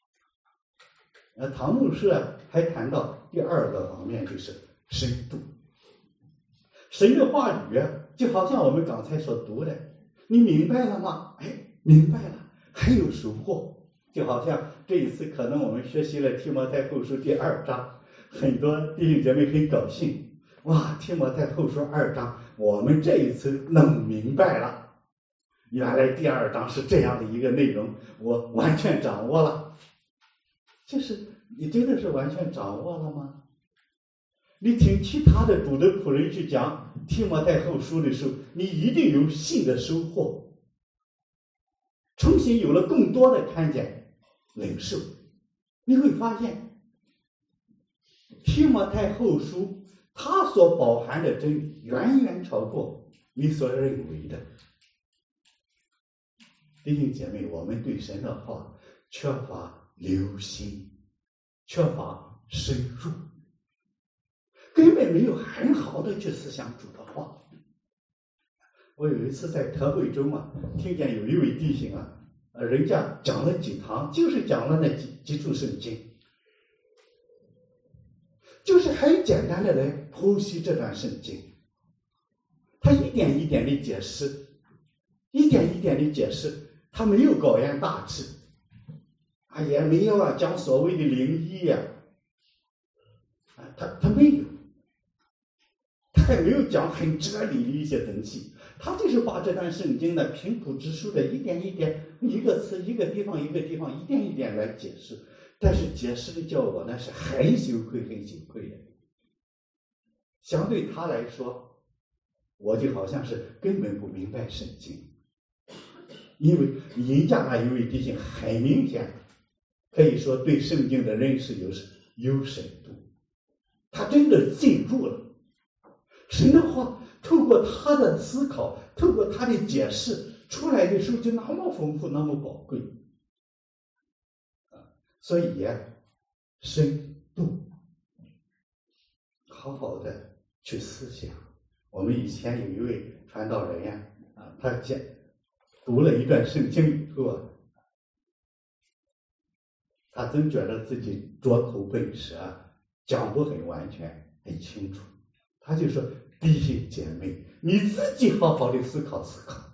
唐牧师还谈到第2个方面，就是深度。神的话语就好像我们刚才所读的，你明白了吗？明白了，还有收获。就好像这一次可能我们学习了提摩太后书第2章，很多弟兄姐妹很高兴，哇，提摩太后书2章我们这一次弄明白了，原来第2章是这样的一个内容，我完全掌握了。就是你真的是完全掌握了吗？你听其他的主的仆人去讲提摩太后书的时候，你一定有新的收获，重新有了更多的看见领受。你会发现提摩太后书它所包含的真理远远超过你所认为的。弟兄姐妹，我们对神的话缺乏留心，缺乏深入，根本没有很好的去思想主的话。我有一次在特会中听见有一位弟兄人家讲了几堂，就是讲了那几处圣经，就是很简单的来剖析这段圣经，他一点一点的解释，一点一点的解释，他没有高言大志也没有讲所谓的灵异他没有，他也没有讲很哲理的一些东西，他就是把这段圣经的平铺直述的一点一点，一个词一个地方一个地方一点一点来解释，但是解释的叫我是很羞愧很羞愧的。相对他来说，我就好像是根本不明白圣经，因为人家那一位弟兄很明显可以说对圣经的认识有深度，他真的进入了神的话，透过他的思考，透过他的解释出来的时候就那么丰富，那么宝贵所以深度好好的去思想。我们以前有一位传道人他读了一段圣经以后他总觉得自己拙口笨舌，讲不很完全很清楚，他就说弟兄姐妹，你自己好好的思考思考。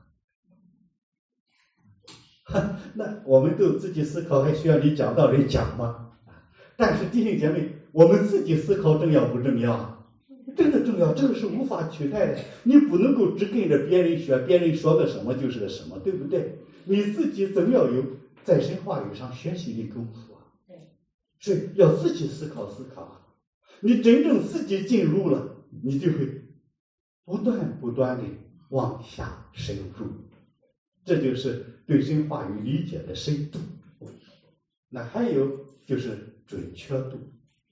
那我们都自己思考，还需要你讲道人讲吗？但是弟兄姐妹，我们自己思考重要不重要？真的重要，这个是无法取代的。你不能够只跟着别人学，别人说个什么就是个什么，对不对？你自己总要有在神话语上学习的功夫所以要自己思考思考你真正自己进入了，你就会不断的往下深入，这就是对神话语理解的深度。那还有就是准确度。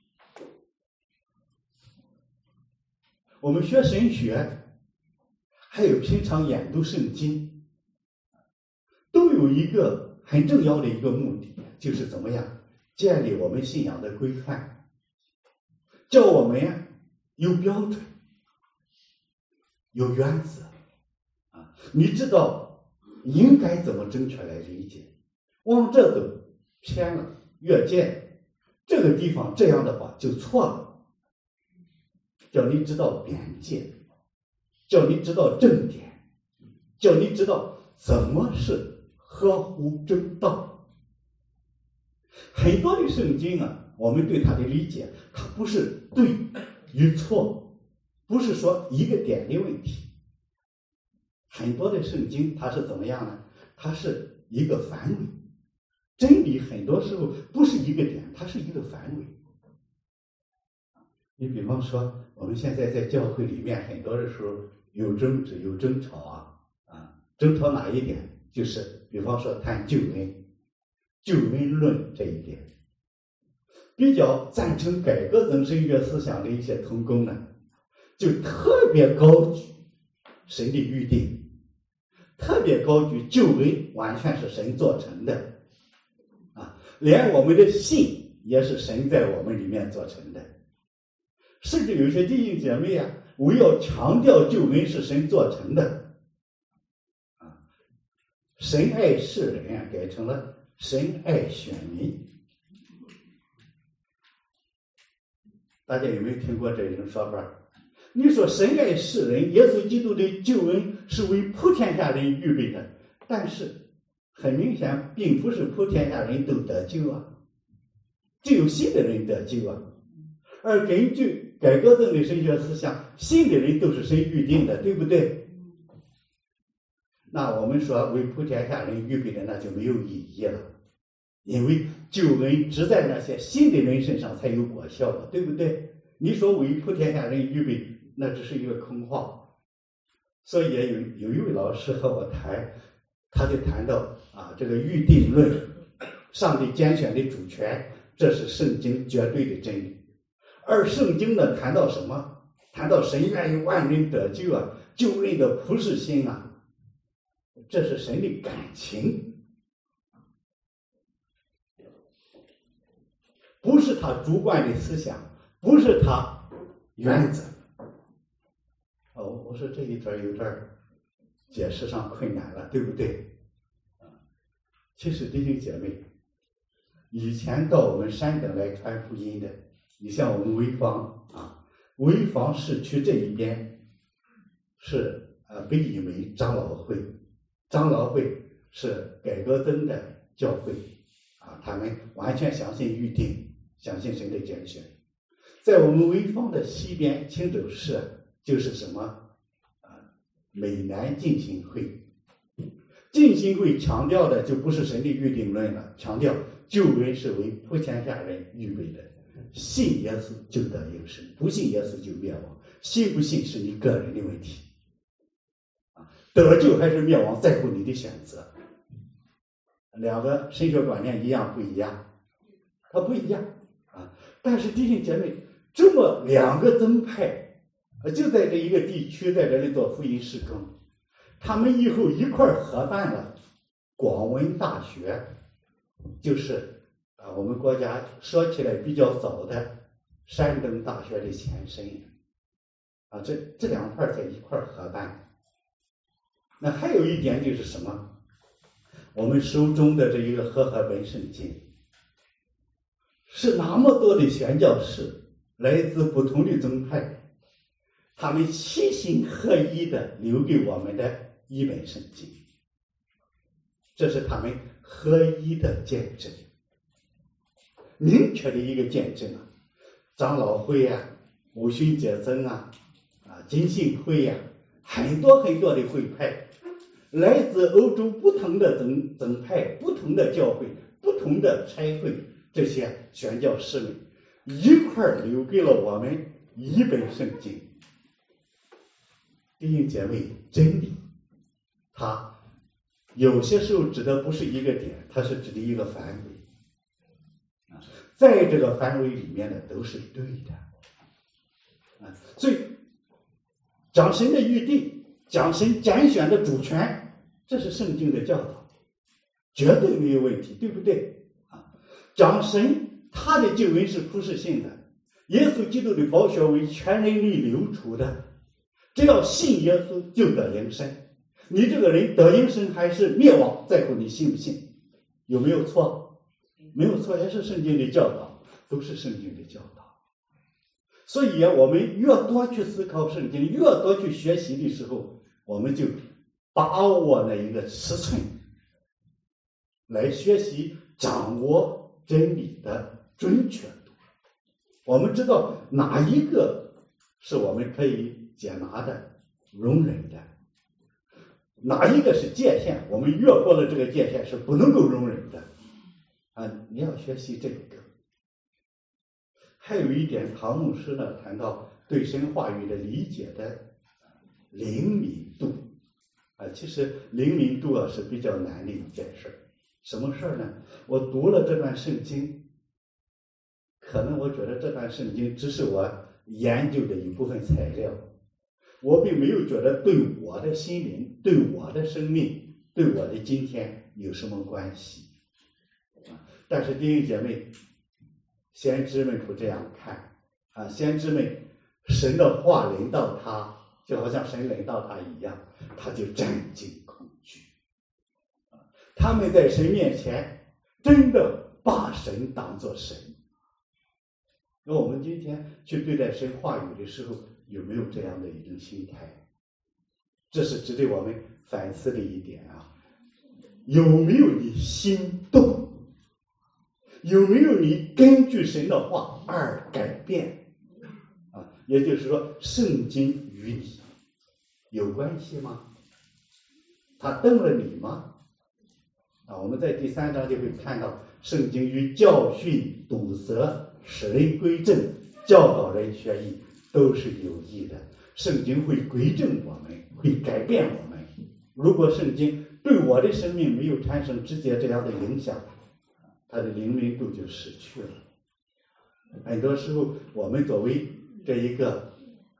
我们学神学还有平常研读圣经都有一个很重要的一个目的，就是怎么样建立我们信仰的规范，叫我们有标准有原则你知道应该怎么正确来理解，往这走偏了越界，这个地方这样的话就错了，叫你知道边界，叫你知道正点，叫你知道怎么是合乎正道。很多的圣经我们对它的理解，它不是对与错，不是说一个点的问题。很多的圣经它是怎么样呢？它是一个范围，真理很多时候不是一个点，它是一个范围。你比方说我们现在在教会里面很多的时候有争执有争吵争吵哪一点？就是比方说谈救恩论这一点。比较赞成改革增神学思想的一些同工呢，就特别高举神的预定，特别高举救恩完全是神做成的连我们的信也是神在我们里面做成的。甚至有些弟兄姐妹为要强调救恩是神做成的神爱世人改成了神爱选民。大家有没有听过这种说法？你说神爱世人，耶稣基督的救恩是为普天下人预备的，但是很明显并不是普天下人都得救只有信的人得救而根据改革宗的神学思想，信的人都是神预定的，对不对？那我们说为普天下人预备的，那就没有意义了，因为救恩只在那些信的人身上才有果效的，对不对？你说为普天下人预备，那只是一个空话。所以也有一位老师和我谈，他就谈到这个预定论，上帝拣选的主权，这是圣经绝对的真理。而圣经呢谈到什么？谈到神愿意万人得救救人的普世心啊，这是神的感情，不是他主观的思想，不是他原则。我说这一段有点解释上困难了，对不对？其实弟兄姐妹，以前到我们山东来传福音的，你像我们潍坊啊，潍坊市区这一边是北一梅长老会，长老会是改革宗的教会啊，他们完全相信预定，相信神的拣选。在我们潍坊的西边青州市就是什么美南浸信会。浸信会强调的就不是神的预定论了，强调救恩是为普天下人预备的，信耶稣就得永生，不信耶稣就灭亡，信不信是你个人的问题，得救还是灭亡在乎你的选择。两个神学观念一样不一样？它不一样啊。但是弟兄姐妹，这么两个宗派就在这一个地区在这里做福音事工，他们以后一块合办了广文大学，就是我们国家说起来比较早的山东大学的前身啊，这两块在一块合办。那还有一点就是什么？我们手中的这一个和合本圣经，是那么多的宣教士来自不同的宗派，他们齐心合一的留给我们的一本圣经，这是他们合一的见证，明确的一个见证啊！长老会啊，五旬节宗啊，浸信会啊，很多很多的会派，来自欧洲不同的宗派、不同的教会、不同的差会，这些宣教士们一块留给了我们一本圣经。弟兄姐妹，真理它有些时候指的不是一个点，它是指的一个范围，在这个范围里面的都是对的，所以讲神的预定，讲神拣选的主权，这是圣经的教导，绝对没有问题，对不对？讲神他的救恩是普世性的，耶稣基督的宝血为全人类流出的，只要信耶稣就得永生。你这个人得永生还是灭亡，在乎你信不信，有没有错？没有错，也是圣经的教导，都是圣经的教导。所以我们越多去思考圣经，越多去学习的时候，我们就把握那一个尺寸来学习掌握真理的准确度。我们知道哪一个是我们可以接纳的、容忍的，哪一个是界限，我们越过了这个界限是不能够容忍的你要学习这个。还有一点，唐牧师呢谈到对神话语的理解的灵敏度其实灵敏度是比较难的一件事。什么事呢？我读了这段圣经，可能我觉得这段圣经只是我研究的一部分材料，我并没有觉得对我的心灵、对我的生命、对我的今天有什么关系但是弟兄姐妹，先知们不这样看先知们神的话临到他，就好像神临到他一样，他就战惊恐惧他们在神面前真的把神当作神。那我们今天去对待神话语的时候，有没有这样的一种心态？这是值得我们反思的一点有没有你心动？有没有你根据神的话而改变也就是说，圣经与你有关系吗？他动了你吗？我们在第3章就会看到，圣经与教训、堵塞、使人归正、教导人学义都是有益的。圣经会归正我们，会改变我们。如果圣经对我的生命没有产生直接这样的影响，它的灵敏度就失去了。很多时候，我们作为这一个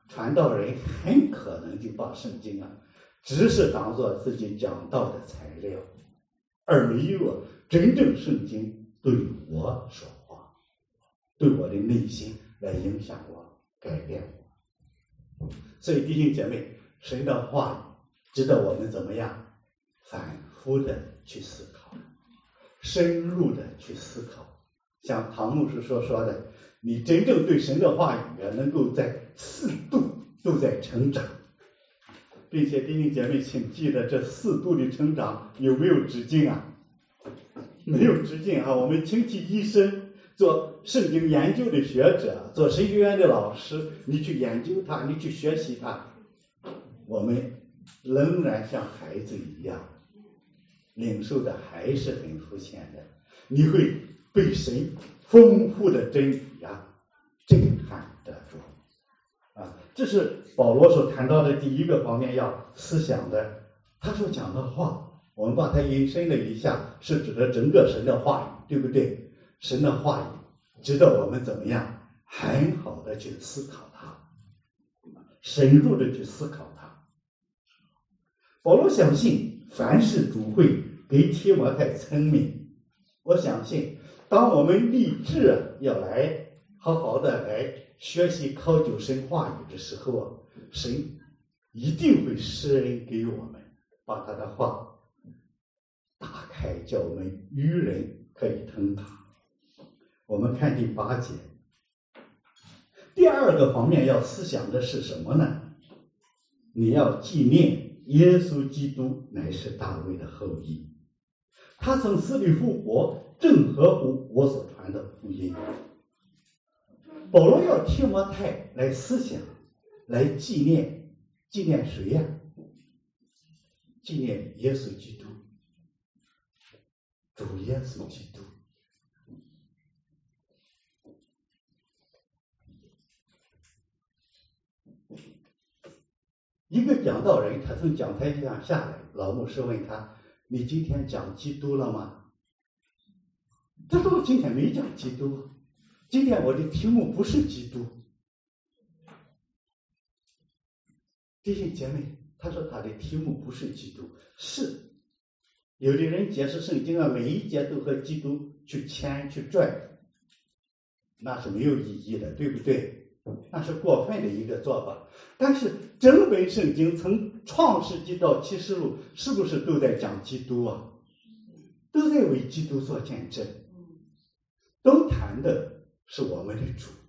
传道人很可能就把圣经只是当做自己讲道的材料，而没有真正圣经对我说话，对我的内心来影响我、改变我。所以弟兄姐妹，神的话语值得我们怎么样反复的去思考，深入的去思考。像唐牧师所说的，你真正对神的话语能够在4度都在成长，并且弟兄姐妹请记得，这4度的成长有没有止境啊？没有止境啊！我们请去医生，做圣经研究的学者，做神学院的老师，你去研究它，你去学习它，我们仍然像孩子一样，领受的还是很肤浅的。你会被神丰富的真理震撼得住这是保罗所谈到的第一个方面要思想的。他所讲的话，我们把它引申了一下，是指的整个神的话语，对不对？神的话语值得我们怎么样很好的去思考它，深入的去思考它。保罗相信凡是主会给提摩太聪明，我相信当我们立志要来好好的来学习考究神话语的时候神一定会施恩给我们，把他的话打开，叫我们愚人可以通达。我们看第8节，第二个方面要思想的是什么呢？你要纪念耶稣基督乃是大卫的后裔，他从死里复活，正合乎我所传的福音。保罗要提摩太来思想，来纪念谁呀？纪念耶稣基督，主耶稣基督。一个讲道人，他从讲台上下来，老牧师问他：“你今天讲基督了吗？”他说：“我今天没讲基督，今天我的题目不是基督。”弟兄姐妹，他说他的题目不是基督，是有的人解释圣经每一节都和基督去牵去拽，那是没有意义的，对不对？那是过分的一个做法。但是整本圣经从创世纪到启示录，是不是都在讲基督啊？都在为基督做见证，都谈的是我们的主。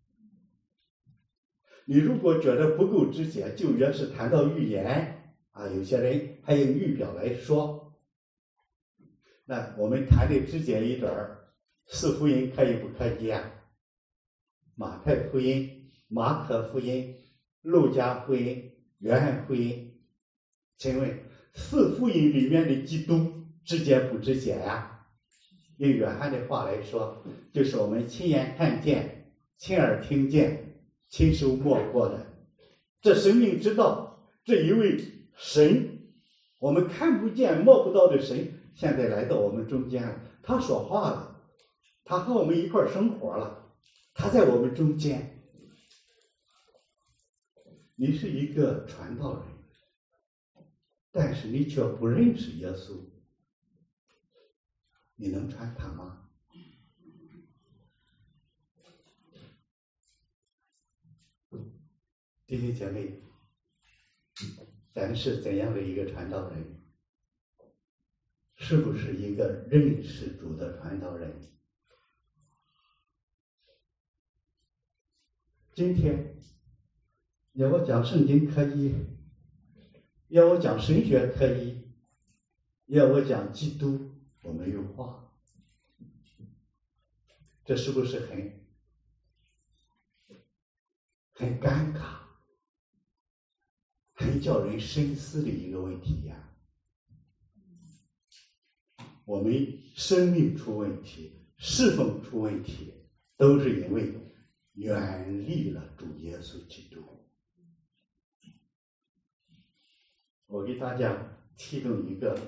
你如果觉得不够直接，旧约是谈到预言有些人还用预表来说，那我们谈的直接一点4福音可以不可以啊？马太福音、马可福音、路加福音、约翰福音，请问4福音里面的基督直接不直接呀？用约翰的话来说，就是我们亲眼看见、亲耳听见、亲手摸过的这生命之道，这一位神，我们看不见摸不到的神，现在来到我们中间了，他说话了，他和我们一块生活了，他在我们中间。你是一个传道人，但是你却不认识耶稣，你能传他吗？弟兄姐妹，咱是怎样的一个传道人？是不是一个认识主的传道人？今天要我讲圣经可以，要我讲神学可以，要我讲基督，我没有话。这是不是很尴尬，很叫人深思的一个问题呀？我们生命出问题，侍奉出问题，都是因为远离了主耶稣基督。我给大家提供一个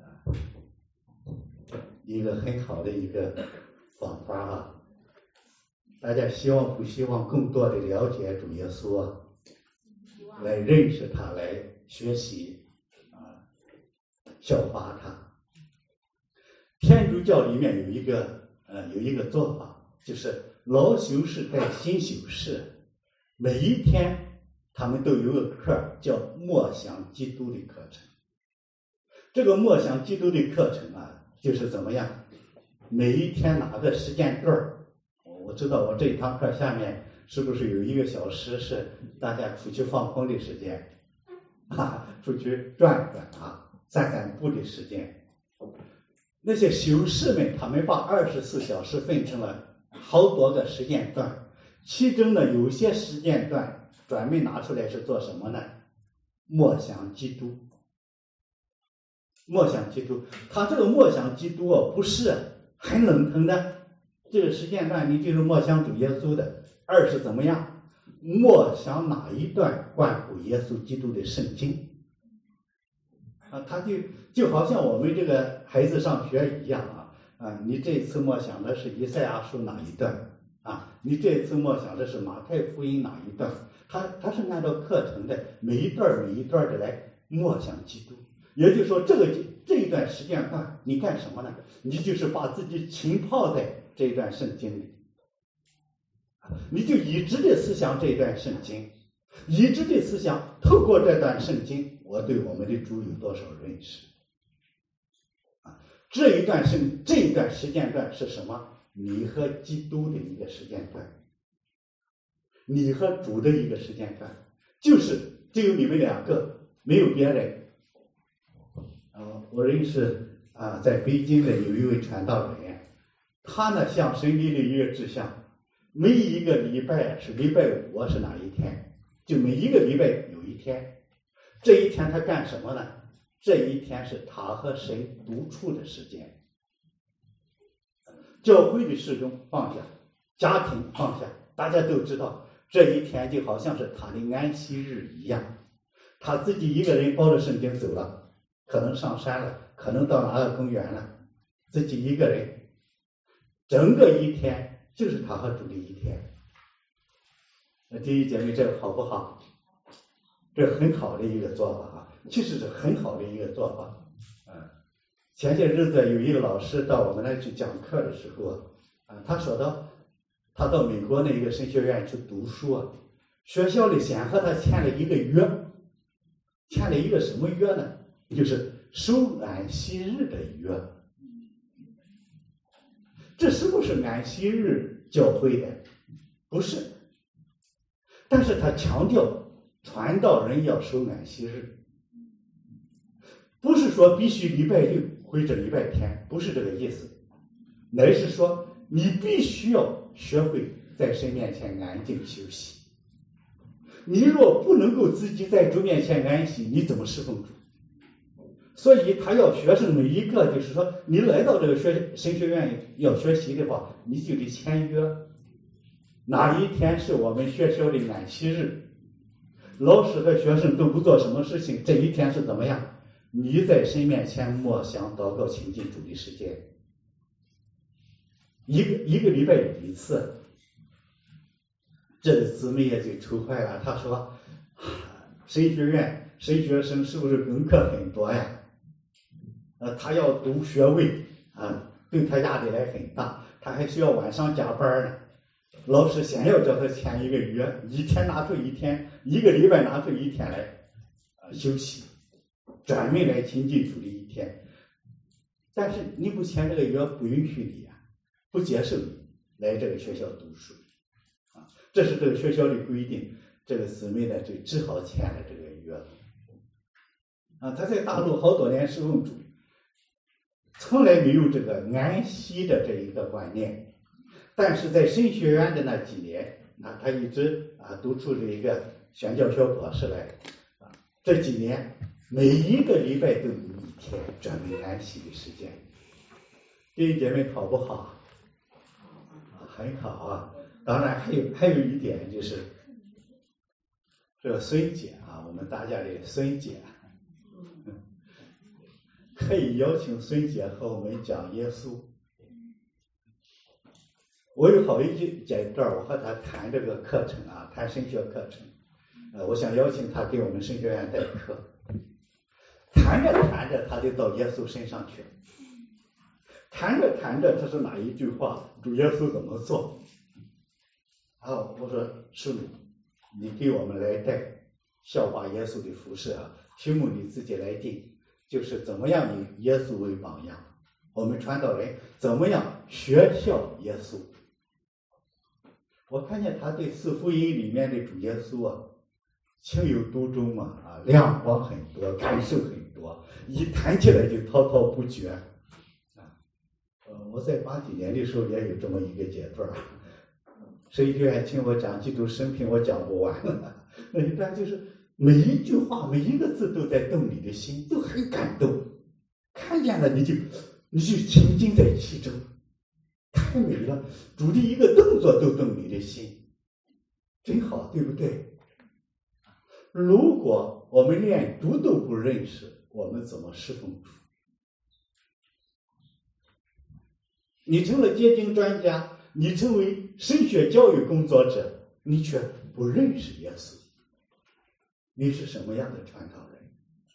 很好的一个方法大家希望不希望更多的了解主耶稣来认识他，来学习效法他。天主教里面有一个做法，就是老修士带新修士，每一天他们都有个课叫默想基督的课程。这个默想基督的课程就是怎么样，每一天哪个时间段，我知道我这一堂课下面是不是有1个小时是大家出去放风的时间出去转转散散步的时间。那些修士们他们把24小时分成了好多个时间段，其中呢有些时间段专门拿出来是做什么呢？默想基督。默想基督，他这个默想基督不是很冷腾的，这个时间段你就是默想主耶稣的，而是怎么样？默想哪一段关乎耶稣基督的圣经他就好像我们这个孩子上学一样你这次默想的是以赛亚书哪一段你这次默想的是马太福音哪一段，他是按照课程的每一段的来默想基督。也就是说这一段时间段你干什么呢？你就是把自己浸泡在这一段圣经里，你就一直的思想这一段圣经，一直的思想透过这段圣经我对我们的主有多少认识这一段时间段是什么？你和基督的一个时间段，你和主的一个时间段，就是只有你们2个，没有别人我认识在北京的有一位传道人，他呢向神立了一个志向，每一个礼拜是礼拜5是哪一天，就每一个礼拜有一天，这一天他干什么呢？这一天是他和神独处的时间，教会的事中放下，家庭放下，大家都知道这一天就好像是他的安息日一样，他自己一个人抱着圣经走了，可能上山了，可能到哪个公园了，自己一个人，整个一天就是他和主的一天。弟兄姐妹，这个好不好？这很好的一个做法其实是很好的一个做法前些日子有一个老师到我们那去讲课的时候他说到他到美国那个神学院去读书学校里先和他签了一个约，签了一个什么约呢？就是守安息日的约。这是不是安息日教会的？不是，但是他强调传道人要守安息日，不是说必须礼拜6或者礼拜天，不是这个意思，乃是说你必须要学会在神面前安静休息。你若不能够自己在主面前安息，你怎么侍奉主？所以他要学生每一个，就是说你来到这个神学院要学习的话，你就得签约，哪一天是我们学校的安息日，老师和学生都不做什么事情，这一天是怎么样？你在神面前默想祷告亲近主的时间，一个礼拜有一次。这个姊妹也就愁坏了，她说神学院神学生是不是功课很多呀？他要读学位对他压力还很大，他还需要晚上加班呢。老师先要叫他签一个约，一天拿出一天，一个礼拜拿出一天来休息，专门来亲近主的一天。但是你不签这个约，不允许你不接受你来这个学校读书这是这个学校的规定。这个姊妹呢就只好签了这个约他在大陆好多年侍奉主，从来没有这个安息的这一个观念，但是在神学院的那几年他一直读出这一个宣教学博士来这几年每一个礼拜都有一天专门安息的时间。弟兄姐妹好不好？很好当然还有一点就是这个孙姐我们大家的孙姐可以邀请孙姐和我们讲耶稣。我有好一阶段我和她谈这个课程谈神学课程我想邀请他给我们神学院代课。谈着谈着，他就到耶稣身上去了。谈着谈着，这是哪一句话？主耶稣怎么做？我说师母，你给我们来带效法耶稣的服饰啊，题目你自己来定，就是怎么样以耶稣为榜样，我们传道人怎么样学效耶稣。我看见他对四福音里面的主耶稣啊，情有独钟啊，亮光很多，感受很多，一谈起来就滔滔不绝啊。我在80几年的时候也有这么一个节段，神学院请我讲基督生平，我讲不完了。那一段就是每一句话每一个字都在动你的心，都很感动，看见了你就沉浸在其中，太美了，主的一个动作都动你的心，真好，对不对？如果我们连主都不认识，我们怎么侍奉主？你成了结经专家，你成为神学教育工作者，你却不认识耶稣，你是什么样的传道人？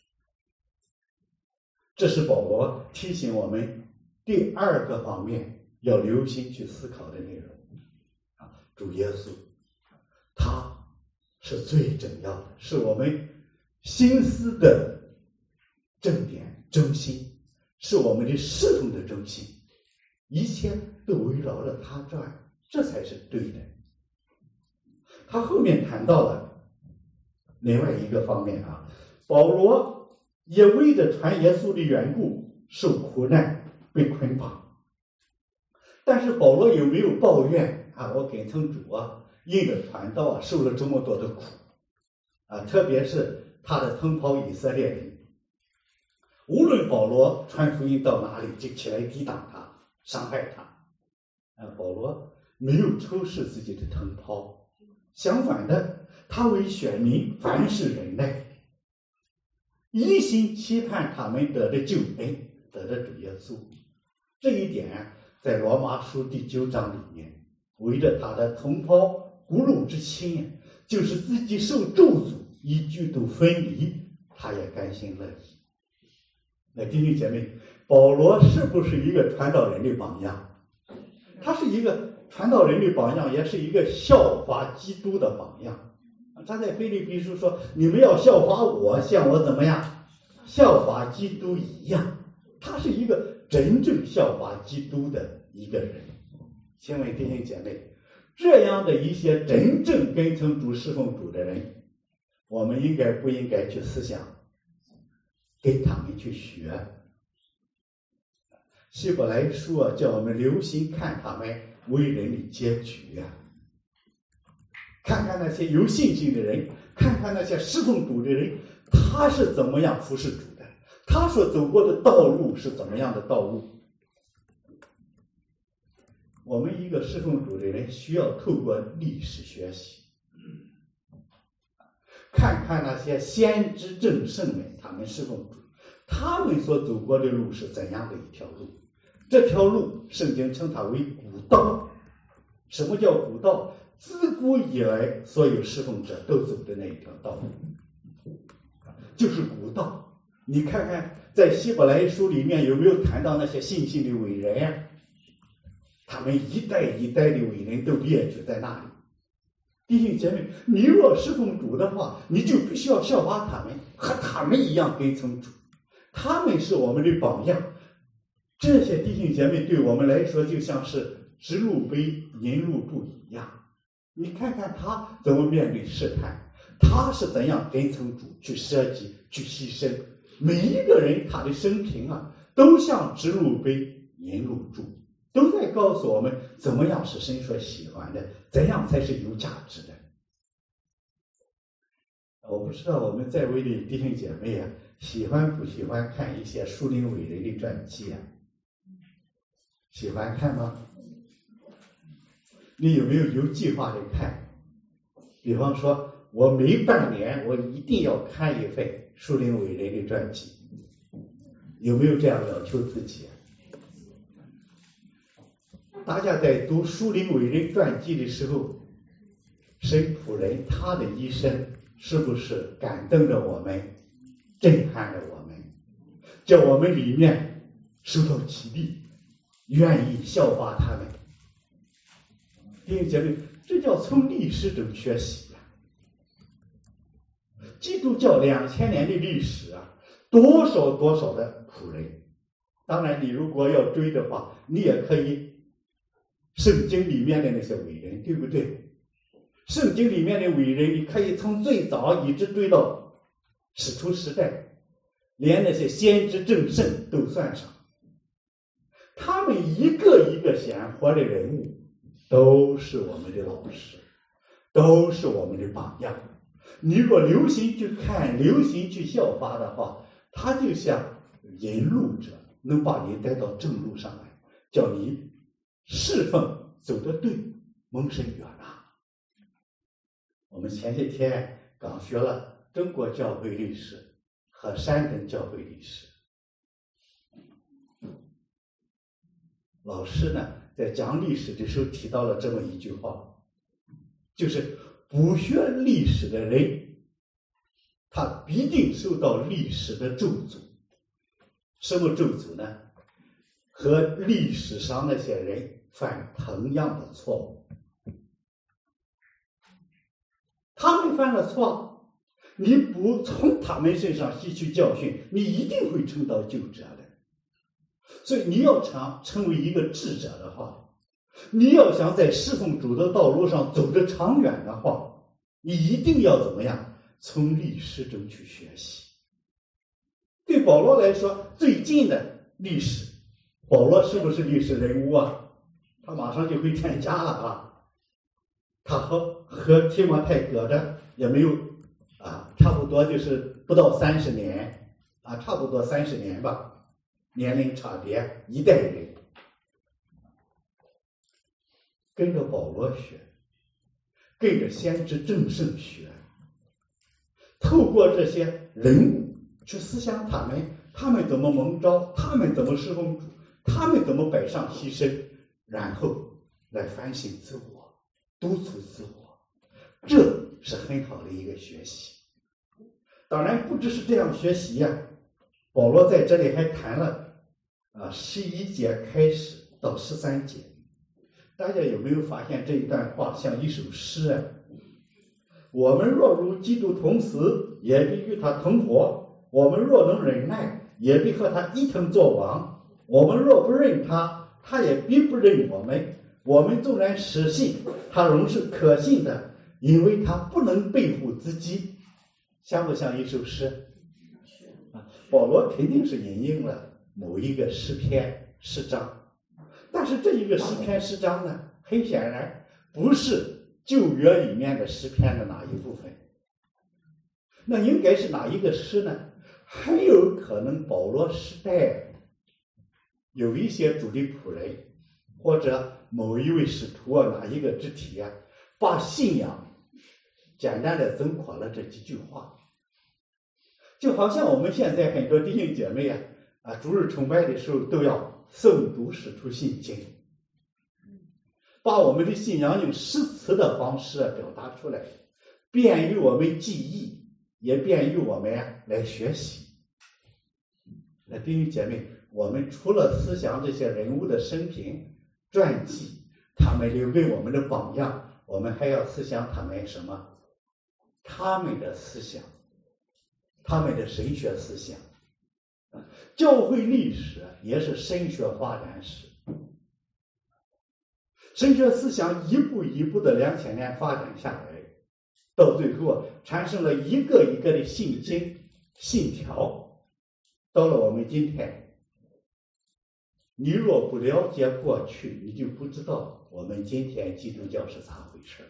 这是保罗提醒我们第二个方面要留心去思考的内容。主耶稣，他是最重要的，是我们心思的正点中心，是我们的侍奉的中心，一切都围绕着他转，这才是对的。他后面谈到了另外一个方面保罗也为着传耶稣的缘故受苦难，被捆绑。但是保罗有没有抱怨我跟从主因着传道受了这么多的苦特别是他的同胞以色列人，无论保罗传福音到哪里，就起来抵挡他，伤害他。保罗没有仇视自己的同胞，相反的，他为选民凡事忍耐，一心期盼他们得的救恩，得的主耶稣。这一点在罗马书第9章里面，为着他的同胞骨肉之亲，就是自己受咒诅，一句都分离，他也甘心乐意。那弟兄姐妹，保罗是不是一个传道人的榜样？他是一个传道人的榜样，也是一个效法基督的榜样。他在腓立比书说，你们要效法我，像我怎么样？效法基督一样。他是一个真正效法基督的一个人。请问弟兄姐妹，这样的一些真正跟从主侍奉主的人，我们应该不应该去思想跟他们去学？希伯来书叫我们留心看他们为人的结局看看那些有信心的人，看看那些侍奉主的人，他是怎么样服侍主的，他所走过的道路是怎么样的道路。我们一个侍奉主的人需要透过历史学习，看看那些先知正圣们，他们侍奉主，他们所走过的路是怎样的一条路。这条路圣经称它为古道。什么叫古道？自古以来所有侍奉者都走的那一条道路，就是古道。你看看在希伯来书里面有没有谈到那些信心的伟人他们一代一代的伟人都列举在那里。弟兄姐妹，你若侍奉主的话，你就必须要效法他们，和他们一样跟从主，他们是我们的榜样。这些弟兄姐妹对我们来说就像是直路碑引路柱一样，你看看他怎么面对试探，他是怎样跟从主去舍己去牺牲。每一个人他的生平都像直路碑引路柱，都在告诉我们怎么样是神所喜欢的，怎样才是有价值的。我不知道我们在位的弟兄姐妹喜欢不喜欢看一些属灵伟人的传记喜欢看吗？你有没有计划的看？比方说我每半年我一定要看一份属灵伟人的传记，有没有这样要求自己？大家在读属灵伟人传记的时候，神仆人他的一生是不是感动着我们，震撼着我们，叫我们里面受到激励，愿意效法他们？弟兄姐妹，这叫从历史中学习呀。基督教2000年的历史啊，多少的仆人。当然，你如果要追的话，你也可以圣经里面的那些伟人，对不对？圣经里面的伟人，你可以从最早一直追到使徒时代，连那些先知正圣都算上。他们一个一个显活的人物，都是我们的老师，都是我们的榜样。你若留心去看，留心去效法的话，他就像引路者，能把你带到正路上来，叫你侍奉走得对，蒙神悦纳。我们前些天刚学了中国教会历史和山东教会历史，老师呢在讲历史的时候提到了这么一句话，就是不学历史的人，他必定受到历史的咒诅。什么咒诅呢？和历史上那些人犯同样的错误。他们犯了错，你不从他们身上吸取教训，你一定会重蹈旧辙的。所以你要成为一个智者的话，你要想在侍奉主的道路上走得长远的话，你一定要怎么样？从历史中去学习。对保罗来说，最近的历史，保罗是不是历史人物啊？他马上就会参加了啊。他和提摩太隔着也没有差不多就是不到30年差不多30年吧，年龄差别一代人。跟着保罗学，跟着先知正圣学，透过这些人物去思想他们怎么蒙召，他们怎么侍奉主，他们怎么摆上牺牲，然后来反省自我，督促自我，这是很好的一个学习。当然不只是这样学习呀，保罗在这里还谈了11节开始到13节。大家有没有发现这一段话像一首诗啊？我们若如基督同死，也必与他同活；我们若能忍耐，也必和他一同作王；我们若不认他，他也必不认我们。我们纵然失信，他仍是可信的，因为他不能背负自己。像不像一首诗？保罗肯定是引用了某一个诗篇诗章。但是这一个诗篇诗章呢，很显然不是旧约里面的诗篇的哪一部分，那应该是哪一个诗呢？很有可能保罗时代有一些主力仆人，或者某一位使徒哪一个肢体把信仰简单的总括了这几句话。就好像我们现在很多弟兄姐妹主日崇拜的时候都要诵读使徒信经，把我们的信仰用诗词的方式表达出来，便于我们记忆，也便于我们来学习。那弟兄姐妹，我们除了思想这些人物的生平传记，他们留给我们的榜样，我们还要思想他们什么？他们的思想，他们的神学思想。教会历史也是神学发展史，神学思想一步一步的2000年发展下来，到最后产生了一个一个的信经信条。到了我们今天，你若不了解过去，你就不知道我们今天基督教是咋回事。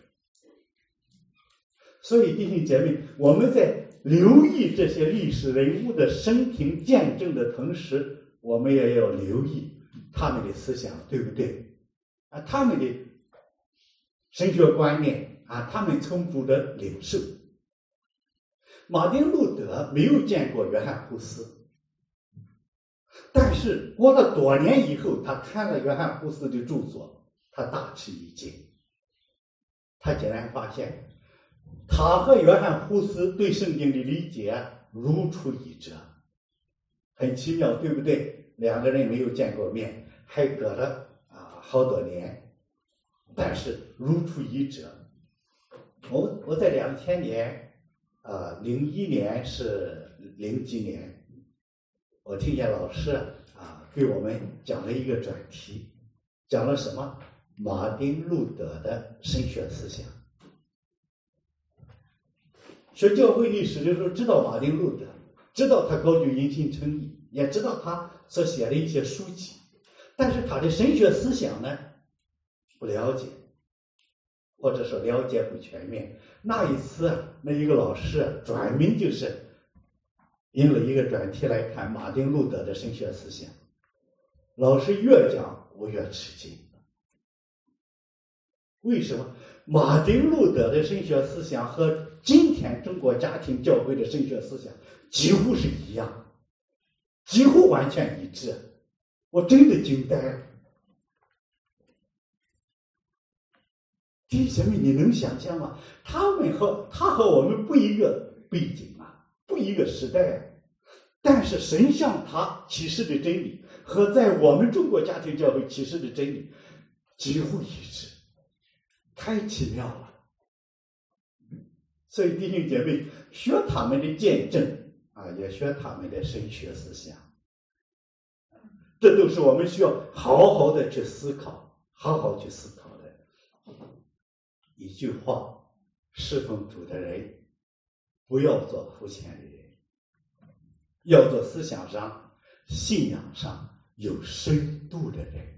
所以弟兄姐妹，我们在留意这些历史人物的生平见证的同时，我们也要留意他们的思想，对不对？他们的神学观念他们从主的领受。马丁路德没有见过约翰胡斯，但是过了多年以后，他看了约翰胡斯的著作，他大吃一惊。他竟然发现他和约翰胡斯对圣经的理解如出一辙，很奇妙，对不对？两个人没有见过面，还隔了好多年，但是如出一辙。我在2000年01年是0几年，我听见老师给我们讲了一个专题，讲了什么？马丁路德的神学思想。学教会历史的时候，知道马丁路德，知道他高举因信称义，也知道他所写的一些书籍，但是他的神学思想呢，不了解，或者说了解不全面。那一次那一个老师专门就是印了一个专题来看马丁路德的神学思想，老师越讲我越吃惊。为什么？马丁路德的神学思想和今天中国家庭教会的神学思想几乎是一样，几乎完全一致，我真的惊呆了。弟兄们，你能想象吗？他和我们不一个背景不一个时代但是神向他启示的真理和在我们中国家庭教会启示的真理几乎一致，太奇妙了。所以弟兄姐妹，学他们的见证也学他们的神学思想，这都是我们需要好好的去思考，好好去思考的。一句话，侍奉主的人不要做肤浅的人，要做思想上信仰上有深度的人。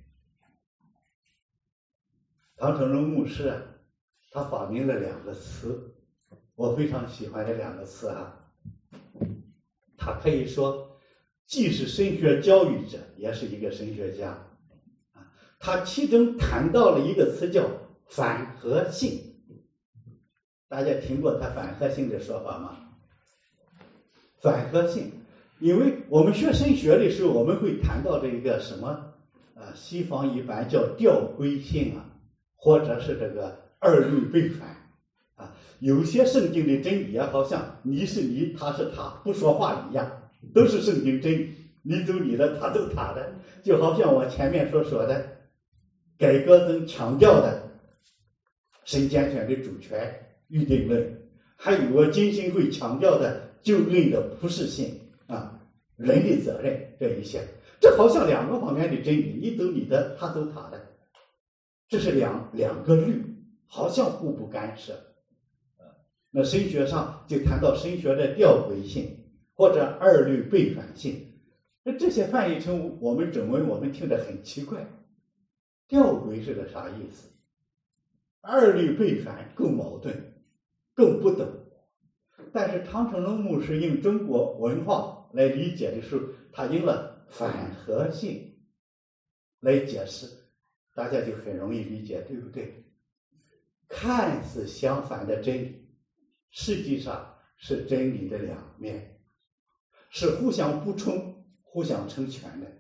唐成荣牧师他发明了2个词，我非常喜欢这2个词他可以说既是神学教育者，也是一个神学家他其中谈到了一个词叫反合性。大家听过他反合性的说法吗？反合性，因为我们学神学的时候，我们会谈到这个什么西方一般叫吊诡性或者是这个二律背反有些圣经的真理好像你是你，他是他，不说话一样，都是圣经真理，你走你的，他走他的，就好像我前面所说的改革宗强调的神拣选的主权预定论，还有我浸信会强调的救恩的普适性人的责任，这一些，这好像2个方面的真理，你走你的，他走他的，这是两个律，好像互不干涉。那神学上就谈到神学的吊诡性或者二律背反性，那这些翻译成我们中文我们听着很奇怪，吊诡是个啥意思？二律背反更矛盾，更不懂。但是唐成荣牧师用中国文化来理解的时候，他用了反合性来解释，大家就很容易理解，对不对？看似相反的真理，实际上是真理的2面，是互相补充、互相成全的。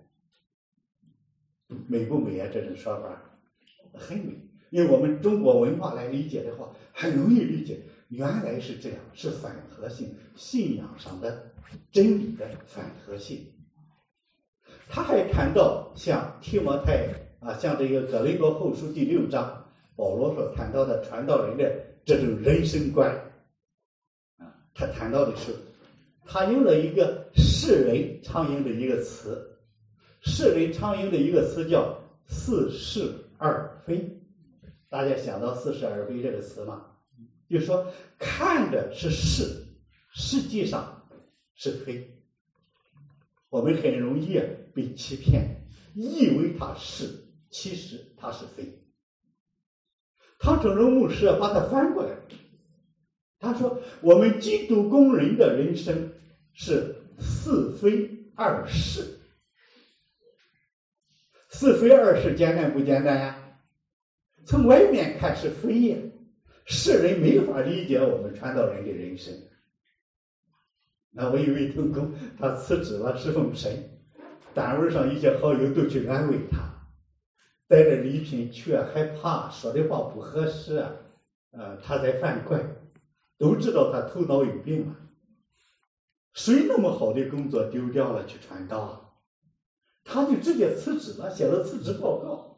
美不美这种说法很美，因为我们中国文化来理解的话，很容易理解，原来是这样，是反合性，信仰上的真理的反合性。他还谈到像提摩太像这个哥林多后书第6章保罗所谈到的传道人的这种人生观他谈到的是，他用了一个世人常用的一个词，世人常用的一个词叫似是而非。大家想到似是而非这个词吗？就是说看着是是，实际上是非。我们很容易被欺骗，以为它是，其实它是非。唐成荣牧师把它翻过来，他说我们基督工人的人生是似非而是。似非而是简单不简单呀？从外面看是非呀，世人没法理解我们传道人的人生。那我一位同工他辞职了侍奉神，单位上一些好友都去安慰他，带着礼品去害怕说的话不合适他在犯怪。 都知道他头脑有病了。谁那么好的工作丢掉了去传道啊？他就直接辞职了，写了辞职报告。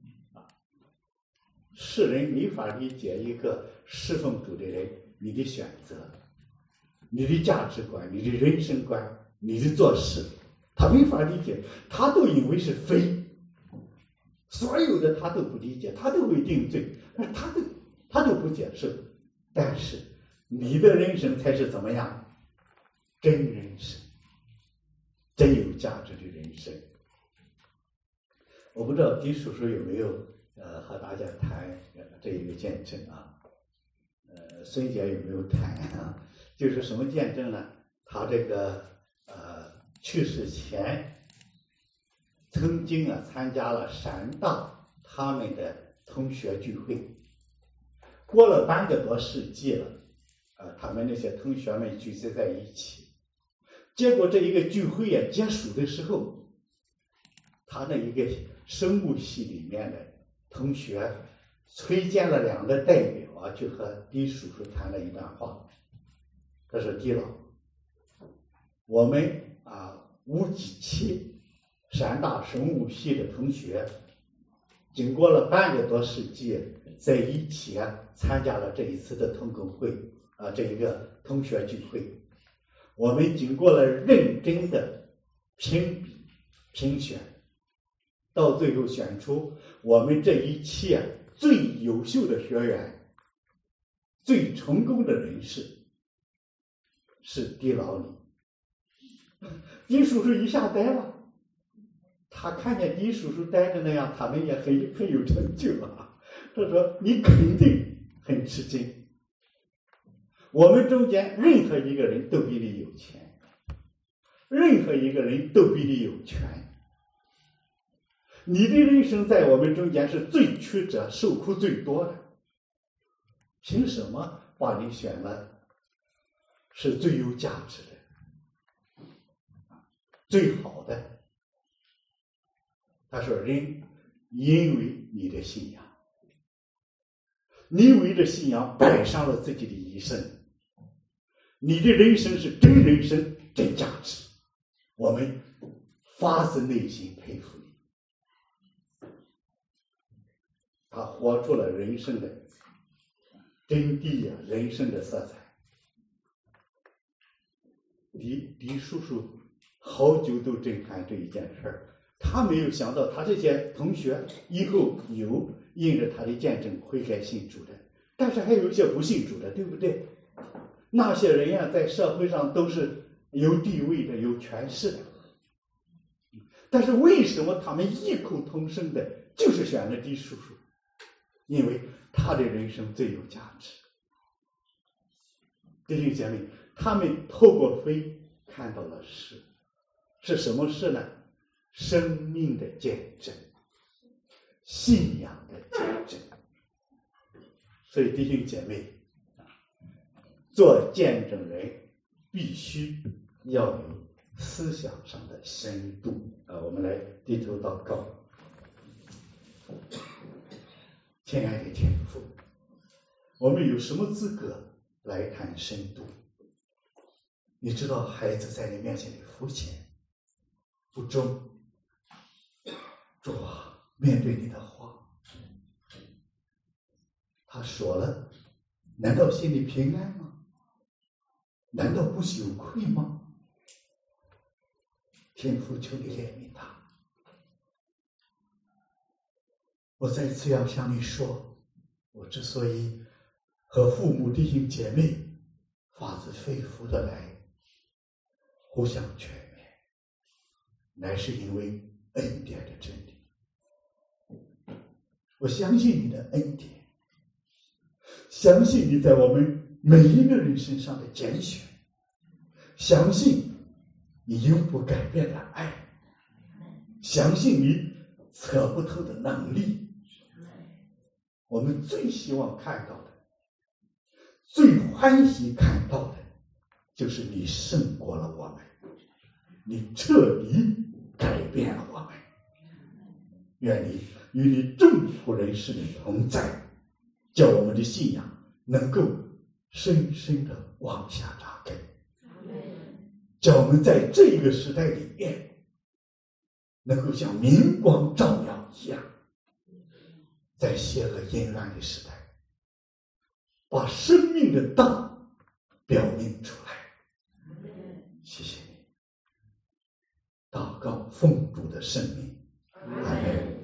世人没法理解一个侍奉主的人，你的选择、你的价值观、你的人生观、你的做事，他没法理解，他都以为是非，所有的他都不理解，他都会定罪，他都不接受。但是你的人生才是怎么样？真人生，真有价值的人生。我不知道狄叔叔有没有和大家谈这一个见证啊？孙姐有没有谈啊？就是什么见证呢？他这个去世前曾经参加了山大他们的同学聚会，过了半个多世纪了，他们那些同学们聚集在一起，结果这一个聚会结束的时候，他那一个生物系里面的同学推荐了2个代表就和狄叔叔谈了一段话。他说：“狄老，我们597山大生物系的同学，经过了半个多世纪，在一起参加了这一次的同工会这一个同学聚会。我们经过了认真的评比评选，到最后选出我们这一期最优秀的学员、最成功的人士是狄老你。”狄叔叔一下呆了，他看见狄叔叔呆着那样，他们也很有成就啊。他说：“你肯定很吃惊，我们中间任何一个人都比你有钱，任何一个人都比你有权。你的人生在我们中间是最曲折、受苦最多的，凭什么把你选了是最有价值的、最好的？”他说：“人因为你的信仰，你为了信仰摆上了自己的一生，你的人生是真人生、真价值。我们发自内心佩服你。”他活出了人生的真谛人生的色彩。狄叔叔好久都震撼这一件事儿。他没有想到，他这些同学以后有因着他的见证悔改信主的，但是还有一些不信主的，对不对？那些人在社会上都是有地位的、有权势的，但是为什么他们异口同声的就是选了狄叔叔？因为他的人生最有价值。弟兄姐妹，他们透过非看到了事，是什么事呢？生命的见证，信仰的见证。所以弟兄姐妹，做见证人必须要有思想上的深度我们来低头祷告。亲爱的天父，我们有什么资格来谈深度？你知道孩子在你面前的肤浅不忠，主面对你的话，他说了，难道心里平安吗？难道不羞愧吗？天父，求你怜悯他。我再次要向你说，我之所以和父母弟兄姐妹发自肺腑的来互相劝勉，乃是因为恩典的真理。我相信你的恩典，相信你在我们每一个人身上的拣选，相信你永不改变的爱，相信你测不透的能力。我们最希望看到的，最欢喜看到的，就是你胜过了我们，你彻底改变了我们。愿你与你众仆人士的同在，叫我们的信仰能够深深的往下扎根，叫我们在这个时代里面能够像明光照耀一样，在邪恶阴暗的时代把生命的道表明出来。谢谢你，祷告奉主的圣名，阿门。